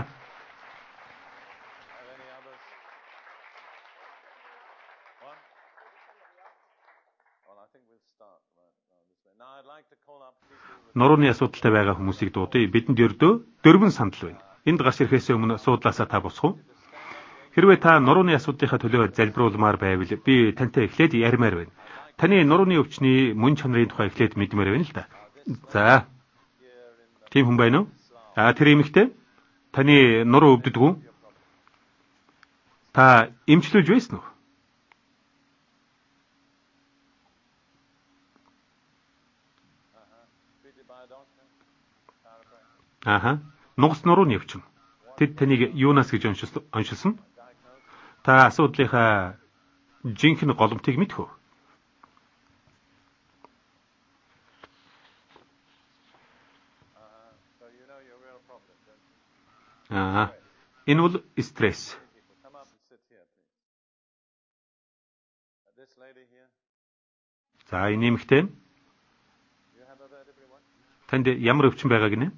Нурууны асуудалтай байгаа хүмүүсийг дуудъя. Бидэнд ердөө дөрвөн сандал байна. Энд гарч ирэхээс өмнө суудлаасаа та босох уу? Хэрвээ та нурууны асуудлынхаа төлөө залбируулмаар байвал би тантай эхлээд ярмаар байна. Таны нурууны өвчний мөн чанарын тухай эхлээд мэдмээр байна л да. За. Тийм хүн байна уу? А тэр эмэгтэй? Таны нуруу өвддөг үү? Та эмчлүүлж байсан уу? Аха. Нугас нурууны өвчин. Тэд таныг юунаас гэж оншилсон? Та асуудлынхаа жинхэнэ голомтыг мэдэх үү? Аа. Энэ бол стресс. За, энэ эмэгтэй. Танд ямар өвчин байгаа гинэ?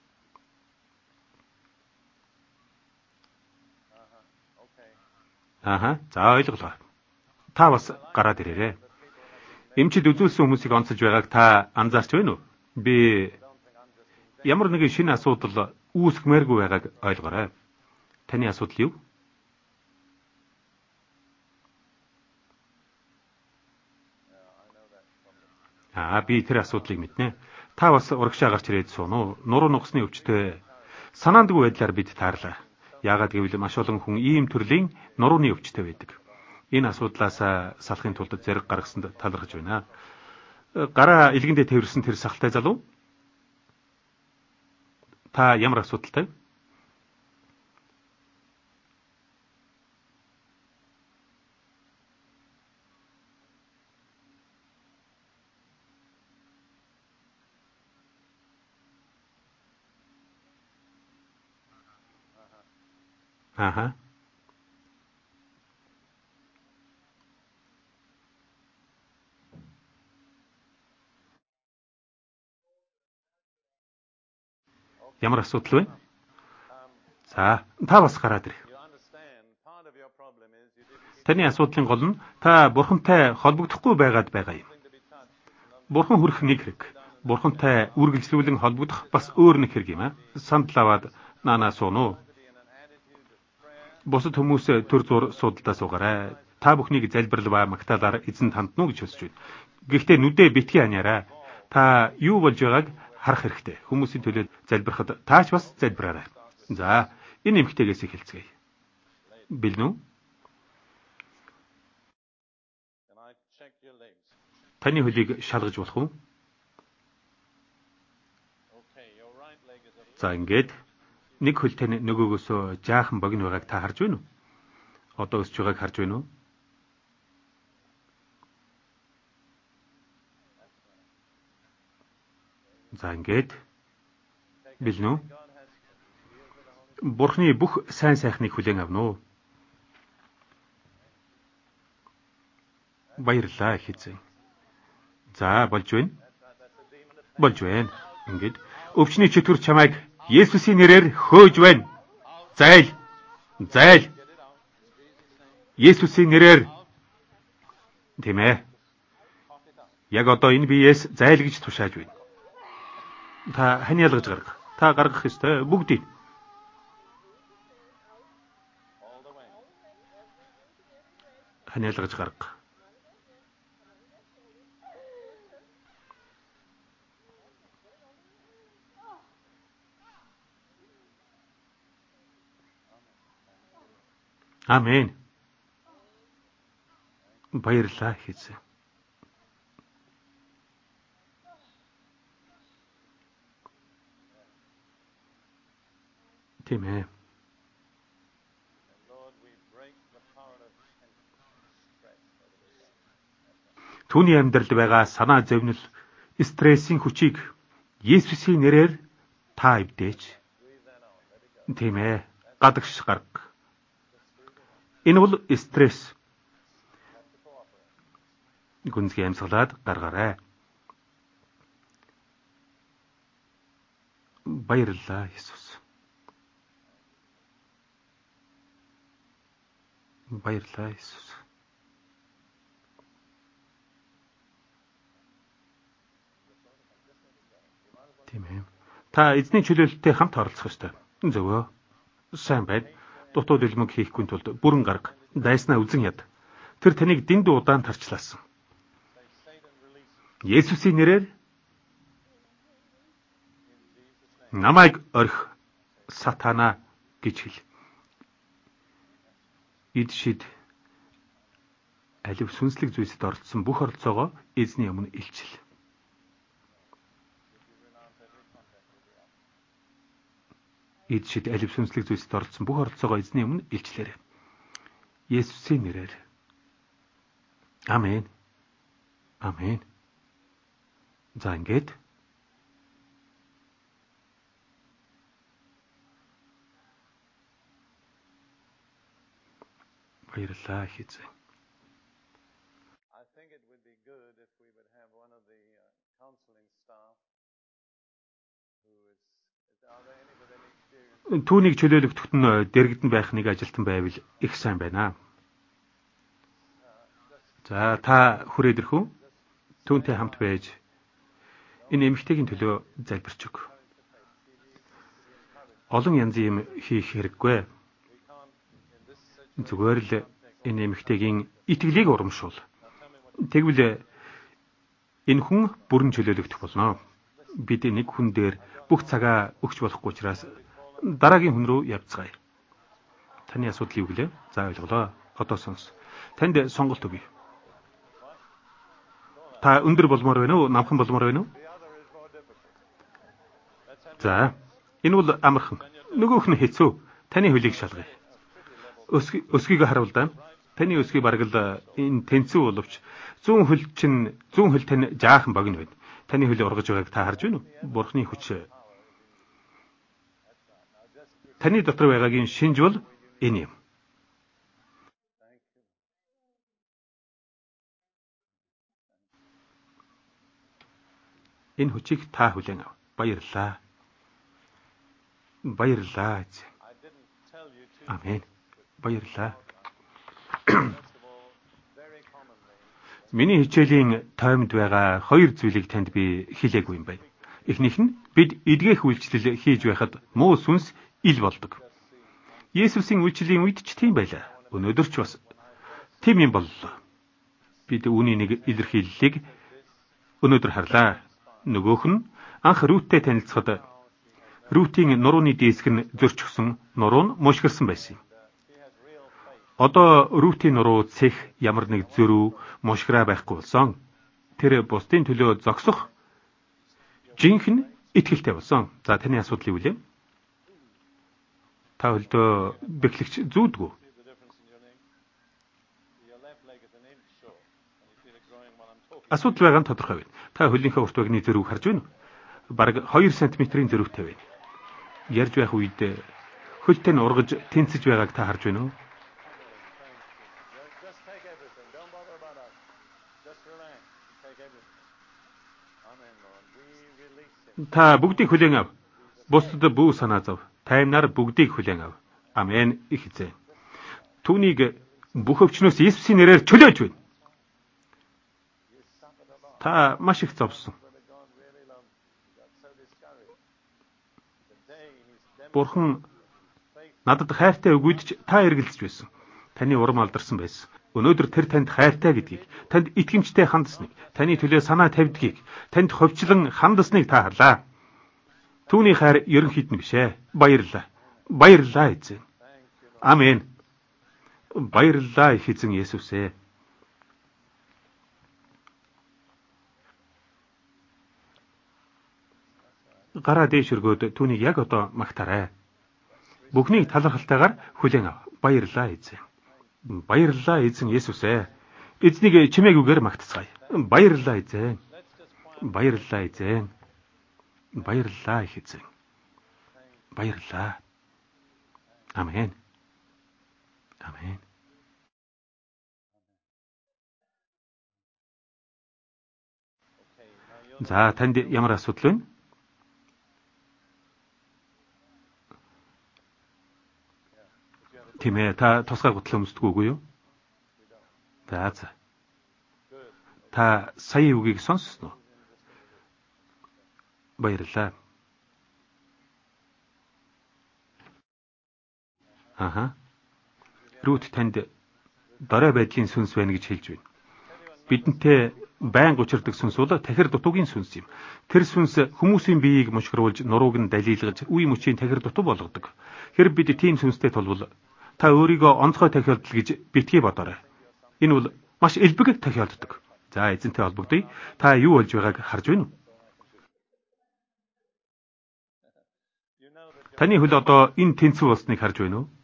Аха. За, ойлголоо. Та бас гараад ирээрэй. Эмчид үзүүлсэн хүмүүсийг онцолж байгааг та анзаарч байна уу? Би ямар нэгэн шинэ асуудал үүсгмээргүй байгааг ойлгоорой. Таны асуудал юу? Аа, би тэр асуудлыг мэднэ. Та бас урагшаа гарч ирээд суун уу? Нуруу нугасны өвчтөй санаандгүй байдлаар бид таарлаа. Яагаад гэвэл маш олон хүн ийм төрлийн нурууны өвчтөй байдаг. Энэ асуудлаас салахын тулд зэрэг гаргасанд талархаж байна. Гараа илгэндээ тэрсэн тэр сахалтай залуу? Та ямар асуудалтай? Аха. Ямар асуудал вэ? За, та бас гараад ир. Таны асуудлын гол нь та бурхантай холбогдохгүй байгаад байгаа юм. Бурхан хүрэх нэг хэрэг. Бурхантай үргэлжлүүлэн холбогдох бас өөр нэг хэрэг юм аа. Сандал аваад наанаа суун уу? Бусад хүмүүс төр зур судалдаа суугаарай. Та бүхнийг залбирал ба магтаалаар эзэн тандна уу гэж хүсэж байна. Гэхдээ нүдээ битгий ханиараа. Та юу болж байгааг харах хэрэгтэй. Хүмүүсийн төлөө залбирахад таач бас залбираарай. За, энэ эмэгтэйгээс эхэлцгээе. Бэлэн үү? Таны хөлийг шалгаж болох уу? За, ингээд нэг хөл тань нөгөөгөөсөө жаахан богино байгааг та харж байна уу? Одоо өсч байгааг харж байна уу? За, ингээд бэлэн үү? Бурхны бүх сайн сайхныг хүлээн авна уу? Баярлалаа их эзэн. За, болж байна. Болж байна. Ингээд өвчний чөтгөр чамайг Есүсийн нэрээр хөөж байна. Зайл. Зайл. Есүсийн нэрээр. Тийм ээ. Яг одоо энэ биеэс зайл гэж тушааж байна. Та ханиалгаж гарга. Та гаргах ёстой бүгдийг. Ханиалгаж гарга. Амен. Баярлалаа хэзээ. Тийм ээ. Түүний амьдралд байгаа санаа зовнил, стрессийн хүчийг Есүсийн нэрээр та эвдээч. Тийм ээ. Гадагш гарга. Энэ бол стресс. Гүнзгий амьсгалаад гаргаарай. Баярлалаа Есүс. Баярлалаа Есүс. Тийм ээ. Та эзний чөлөөлөлтөд хамт оролцох ёстой. Зөвөө. Сайн байна. Дутууд илмэг хийхгүй тулд бүрэн гарга, дайснаа үзен яд. Тэр таныг дэнд удаан тарчлаасан. Есүсийн нэрээр намайг орхи сатана гэж хэл. Эд шид алив сүнслэг зүйлсэд оролцсон бүх оролцоогоо эзний өмнө илчил. Эд шид алив сүнслэг зүйлсэд оролцсон бүх оролцоогоо эзний өмнө илчлээрэй. Есүсийн нэрээр. Амен. Амен. За ингээд баярлалаа хийцээ. Түүнийг чөлөөлөгдөхт нь дэрэгдэн байх нэг ажилтан байвал их сайн байна. За та хүрээд ирэх үү? Түүнтэй хамт байж энэ эмэгтэйгийн төлөө залбирч өг. Олон янзын юм хийх хэрэггүй. Зүгээр л энэ эмэгтэйгийн итгэлийг урамшуул. Тэгвэл энэ хүн бүрэн чөлөөлөгдөх болно. Бид нэг хүн дээр бүх цагаа өгч болохгүй учраас дараагийн хүн рүү явцгаая. Таны асуудал юу гэлээ? За ойлголоо. Одоо сонс. Танд сонголт өгье. Та өндөр болмоор байна уу? Намхан болмоор байна уу? За, энэ бол амархан. Нөгөөх нь хэцүү. Таны хөлийг шалгая. Өсгийг харуул да. Таны өсгий бараг л энэ тэнцүү боловч зүүн хөл чинь зүүн хөл тань жаахан богино байна. Таны хөл ургаж байгааг та харж байна уу? Бурхны хүч. Таны дотор байгаагийн шинж бол энэ юм. Энэ хүчийг та хүлээн ав. Баярлалаа. Баярлалаа. Амен. Баярлалаа. Миний хичээлийн тоймд байгаа хоёр зүйлийг танд би хэлээгүй юм байна. Эхнийх нь бид эдгэх үйлчлэл хийж байхад муу сүнс ил болдог. Есүсийн үйлчлэлийн үед ч тийм байлаа. Өнөөдөр ч бас тийм юм боллоо. Бид үүний нэг илэрхийллийг өнөөдөр харлаа. Нөгөөх нь анх Рүттэй танилцахад Рүтийн нурууны диск нь зөрчихсөн, нуруу нь мушгирсан байсан юм. Одоо Рүтийн нуруу цэх ямар нэг зөрүү, мушгираа байхгүй болсон. Тэр бусдын төлөө зогсох жинхэнэ итгэлтэй болсон. За таны асуудал юу вэ? Та хөлдөө бэхлэгч зүүдгүү. Асуудал байгаа нь тодорхой байна. Та хөлийнхөө урт багны зөрүүг харж байна уу? Бараг хоёр сантиметрийн зөрүүтэй байна. Ярьж байх үед хөлтэй нь ургаж тэнцэж байгааг та харж байна уу? Та бүгдийг хүлээн ав. Бусдад бүү санаа зов. Таймнаар бүгдийг хүлээн ав. Амен. Их эзэн. Түүнийг бүх өвчнөөс Есүсийн нэрээр чөлөөж байна. Та маш их зовсон. Бурхан надад хайртай өгөөдч та эргэлзэж байсан. Таны урам алдарсан байсан. Өнөөдөр тэр танд хайртай гэдгийг, танд итгэмжтэй хандасныг, таны төлөө санаа тавьдгийг, танд ховчлон хандасныг та харлаа. Түүний хайр ерөнхийд нь биш ээ. Баярлалаа. Баярлалаа эзэн. Амен. Баярлалаа их эзэн Есүс ээ. Гараа дээш өргөөд түүнийг яг одоо магтаарай. Бүхнийг талархалтайгаар хүлээн ав. Баярлалаа эзэн. Баярлалаа эзэн Есүс ээ. Эзнийг чимээгүйгээр магтцгаая. Баярлалаа эзэн. Баярлалаа эзэн. Баярлалаа их эзэн. Баярлалаа. Амен. Амен. За танд ямар асуудал вэ? Тийм ээ, та тусгай гутлаа өмсдөг үгүй юу? За за. Та сая үгийг сонссноо? Баярлалаа. Аха. Рут танд дорой байдлын сүнс байна гэж хэлж байна. Бидэнтэй байнга учирдаг сүнс бол тахир дутуугийн сүнс юм. Тэр сүнс хүмүүсийн биеийг мушгируулж, нурууг нь далилгаж, үе мөчийн тахир дутуу болгодог. Хэрэг бид тийм сүнстэй тулвал та өөрийгөө онцгой тохиолдол гэж битгий бодоорой. Энэ бол маш элбэг тохиолддог. За эзэнтэй холбогдъё. Та юу болж байгааг харж байна уу? Таны хөл одоо энэ тэнцүү болсныг харж байна уу?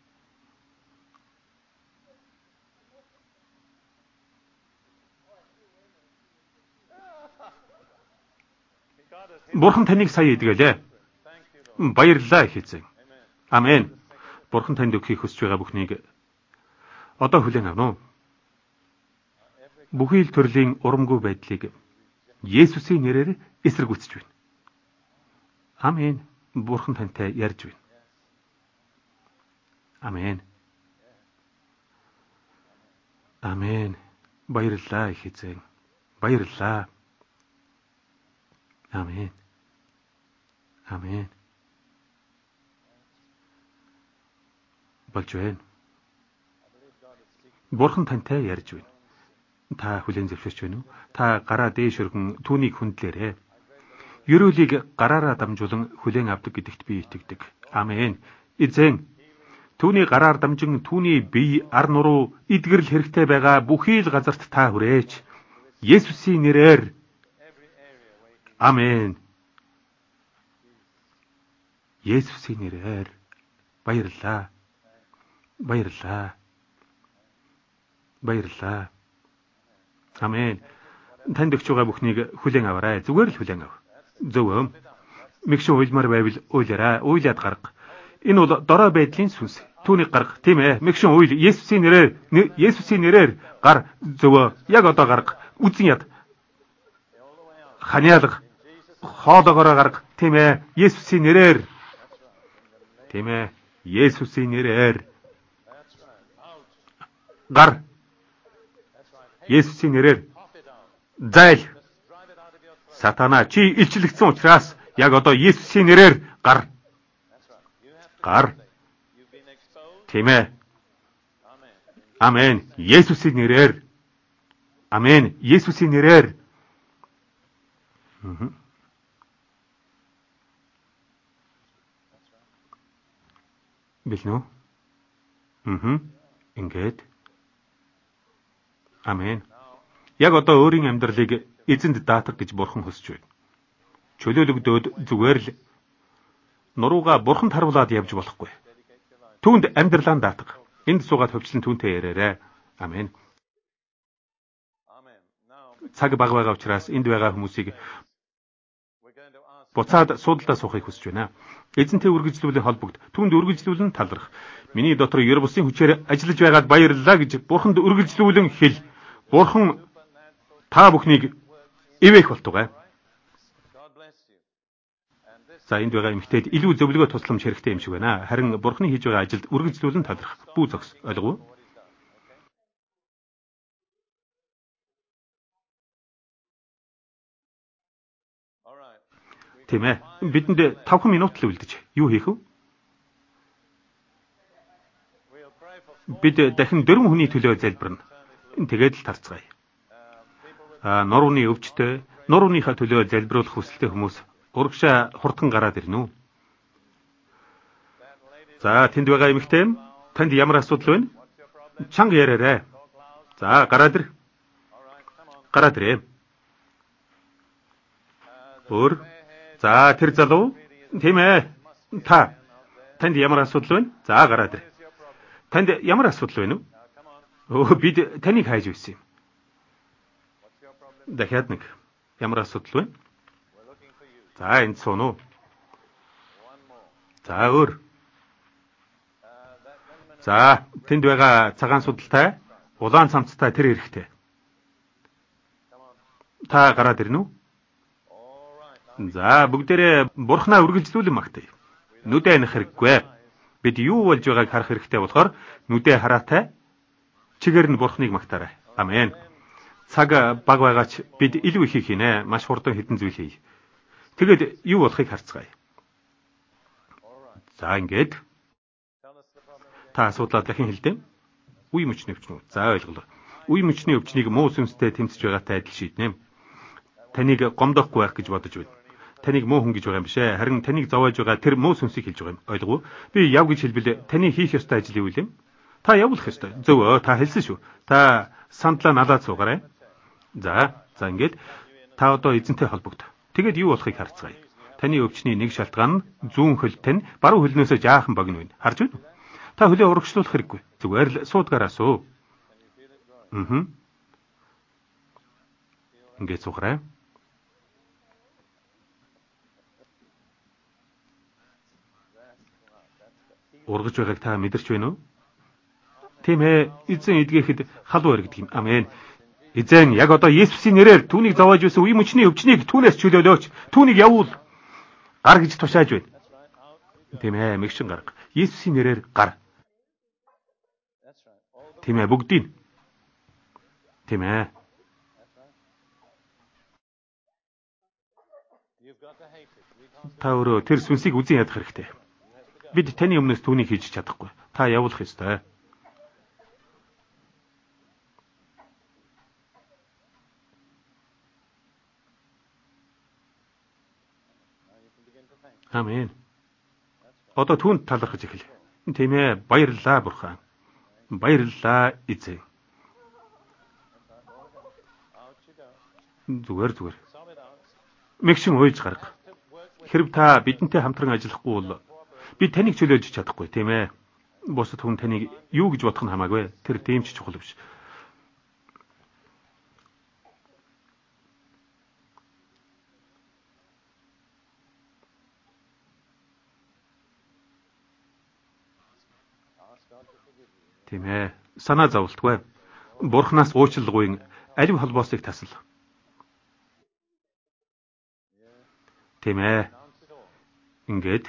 Бурхан таныг сая идгэлээ. Баярлалаа их эзэн. Амен. Бурхан танд өгөхийг хүсэж байгаа бүхнийг одоо хүлээн авна уу? Бүхий л төрлийн урамгүй байдлыг Есүсийн нэрээр эсэргүүцэж байна. Амен. Бурхан тантай ярьж байна. Амен. Амен. Баярлалаа их эзэн. Баярлалаа. Амен. Амен. Болж байна. Бурхан тантай ярьж байна. Та хүлээн зөвшөөрч байна уу? Та гараа дээш өргөн түүнийг хүндлээрэй. Ерөөлийг гараараа дамжуулан хүлээн авдаг гэдэгт би итгэдэг. Амен. Эзэн, түүний гараар дамжин түүний бие ар нуруу эдгэрэл хэрэгтэй байгаа бүхий л газарт та хүрээч. Есүсийн нэрээр. Амен. Есүсийн нэрээр. Баярлалаа. Баярлалаа. Баярлалаа. Амен. Танд өгч байгаа бүхнийг хүлээн аваарай. Зүгээр л хүлээн ав. Зөв. Мэгшин уйлмар байвал уйлаарай. Уйлаад гарга. Энэ бол дорой байдлын сүнс. Түүнийг гарга. Тийм ээ. Мэгшин уйл. Есүсийн нэрээр, Есүсийн нэрээр гар. Зөв. Яг одоо гарга. Үзэн яд. Ханиалга. Хоолоогоороо гарга. Тийм ээ. Есүсийн нэрээр. Тийм ээ. Есүсийн нэрээр. Гар. Есүсийн нэрээр. Зайл. Сатана, чи илчлэгдсэн учраас яг одоо Есүсийн нэрээр гар. Гар. Тийм ээ. Амен. Есүсийн нэрээр. Амен. Есүсийн нэрээр. Мм. Билнэ. Мм. Ингээд. Амен. Яг одоо өөрийн амьдралыг эзэнд даатах гэж Бурхан хүсэж байна. Чөлөөлөгдөөд зүгээр л нурууга Бурханд харуулад явж болохгүй. Түүнд амьдралаа даатах. Энд суугаад хөвчлэн түүнтэй яриарай. Амен. Цаг бага байгаа учраас энд байгаа хүмүүсийг буцаад суудалдаа суухыг хүсэж байна. Эзэнтэй үргэлжлүүлэн холбогд, түүнд үргэлжлүүлэн талрах. Миний дотор ер бусын хүчээр ажиллаж байгаад баярлалаа гэж Бурханд үргэлжлүүлэн хэл. Бурхан та бүхнийг ивэх болтугай. За энд байгаа эмэгтэйд илүү зөвлөгөө тусламж хэрэгтэй юм шиг байна. Харин Бурханы хийж байгаа ажилд үргэлжлүүлэн талрах. Бүү зогс. Ойлгов уу? Тийм ээ. Бидэнд тавхан минут л үлдэж. Юу хийх вэ? Бид дахин дөрвөн хүний төлөө залбирна. Тэгээд л тарцгаая. А нурууны өвчтөй, нурууныхаа төлөө залбируулах хүсэлтэй хүмүүс урагшаа хурдхан гараад ирнэ үү? За тэнд байгаа эмэгтэй, танд ямар асуудал байна? Чанга яриарай. За гараад ир. Гараад ирээ. Өөр. За тэр залуу. Тийм ээ. Та. Танд ямар асуудал байна? За гараад ир. Танд ямар асуудал байна вэ? Өө бид таныг хайж байсан юм. Дахиад нэг. Ямар асуудал вэ? За энд сууно. За өөр. За тэнд байгаа цагаан судалтай, улаан цамцтай тэр эрэхтэй. Та гараад ирнэ үү? За бүгдээрээ Бурхнаа үргэлжлүүлэн магтъя. Нүдэ анх хэрэггүй. Бид юу болж байгааг харах хэрэгтэй болохоор нүдээ хараатай чигээр нь Бурхныг магтаарай. Амен. Цаг баг байгаач бид илүү их хийнэ. Маш хурдан хэдэн зүйл хий. Тэгэд юу болохыг харцгаая. За ингээд та асуудлаа дахин хэлдэг. Үе мөчний өвчнүүд. За ойлголоо. Үе мөчний өвчнийг муу сүнстэй тэмцэж байгаатай адил шийднэ. Таныг гомдохгүй байх гэж бодож байна. Таныг муу хүн гэж байгаа юм биш ээ. Харин таныг зовоож байгаа тэр муу сүнсийг хэлж байгаа юм. Ойлгов уу? Би яв гэж хэлбэл таны хийх ёстой ажил юу вэ? Та явуулах ёстой. Зөв өө та хэлсэн шүү. Та сандлаа налаад суугаарай. За, за ингээд та одоо эзэнтэй холбогд. Тэгэд юу болохыг харцгаая. Таны өвчний нэг шалтгаан нь зүүн хөл тань баруун хөлнөөсөө жаахан богино байна. Харж байна уу? Та хөлөө урагшлуулах хэрэггүй. Зүгээр л суудгаараа суу. Аа. Ингээд суугаарай. Ургаж байгааг та мэдэрч байна уу? Тийм ээ, эзэн эдгээхэд халуу өргөдөг юм. Амен. Эзэн яг одоо Есүсийн нэрээр түүнийг зовоож байсан үе мөчний өвчнийг түүнээс чөлөөлөөч. Түүнийг явуул. Гар гэж тушааж байна. Тийм ээ, мэгшин гарга. Есүсийн нэрээр гар. Тийм ээ, бүгдийг. Тийм ээ. Та өөрөө тэр сүнсийг үзэн ядах хэрэгтэй. Бид таны өмнөөс түүнийг хийж чадахгүй. Та явуулах ёстой. Амен. Одоо түүнд талархаж эхэл. Тийм ээ, баярлалаа Бурхан. Баярлалаа эзэн. Зүгээр зүгээр. Мэгшин уйж гарга. Хэрв та бидэнтэй хамтран ажиллахгүй бол би таныг чөлөөлж чадахгүй, тийм ээ. Бусад хүн таныг юу гэж бодох нь хамаагүй. Тэр тийм ч чухал биш. Тийм ээ. Санаа зовлтгүй. Бурханаас уучлалгүйн алив холбоосыг тасал. Тийм ээ. Ингээд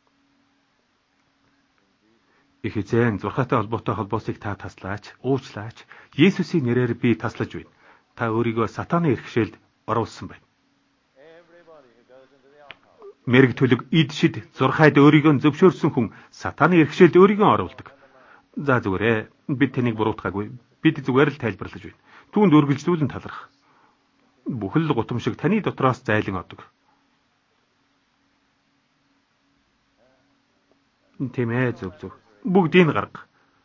их эзэн зурхаатай холбоотой холбоосыг та таслаач, уучлаач. Есүсийн нэрээр би таслаж байна. Та өөрийгөө сатааны эрхшээлд оруулсан байна. Мэрэг төлөг ид шид зурхайд өөрийгөө зөвшөөрсөн хүн сатааны эрхшээлд өөрийгөө оруулдаг. За зүгээрээ бид таныг буруутгаагүй. Бид зүгээр л тайлбарлаж байна. Түүнд үргэлжлүүлэн таларх. Бүхэл гутамшиг таны дотроос зайлан одог. Тийм ээ, зөв зөв. Бүгдийг гарга.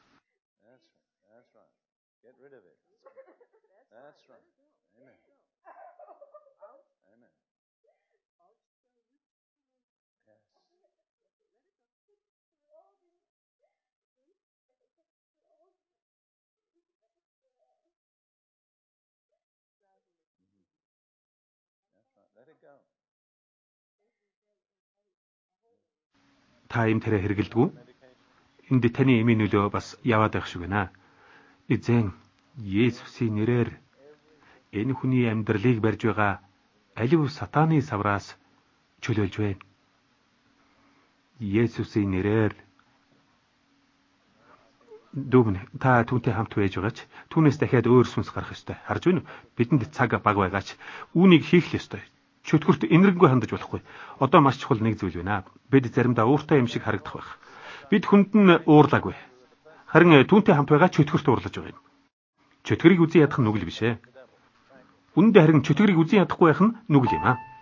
Та юм тэрэ хэрэгэлдэггүй. Энд таны эмийн нөлөө бас яваад байх шиг байна. Эзэн Есүсийн нэрээр энэ хүний амьдралыг барьж байгаа алив сатааны савраас чөлөөлж байна. Есүсийн нэрээр дүүмэн та түүнтэй хамт байж байгаач түүнээс дахиад өөр сүнс гарах ёстой. Харж байна уу? Бидэнд цаг баг байгаач үүнийг хийх ёстой. Чөтгөрт энэрэнгүй хандаж болохгүй. Одоо маш чухал нэг зүйл байна. Бид заримдаа ууртай юм шиг харагдах байх. Бид хүнд нь уурлаагүй. Харин түүнтэй хамт байгаа чөтгөрт уурлаж байгаа юм. Чөтгөрийг үзэн ядах нь нүгэл биш ээ. Үндэ харин чөтгөрийг үзэн ядахгүй байх нь нүгэл юм аа.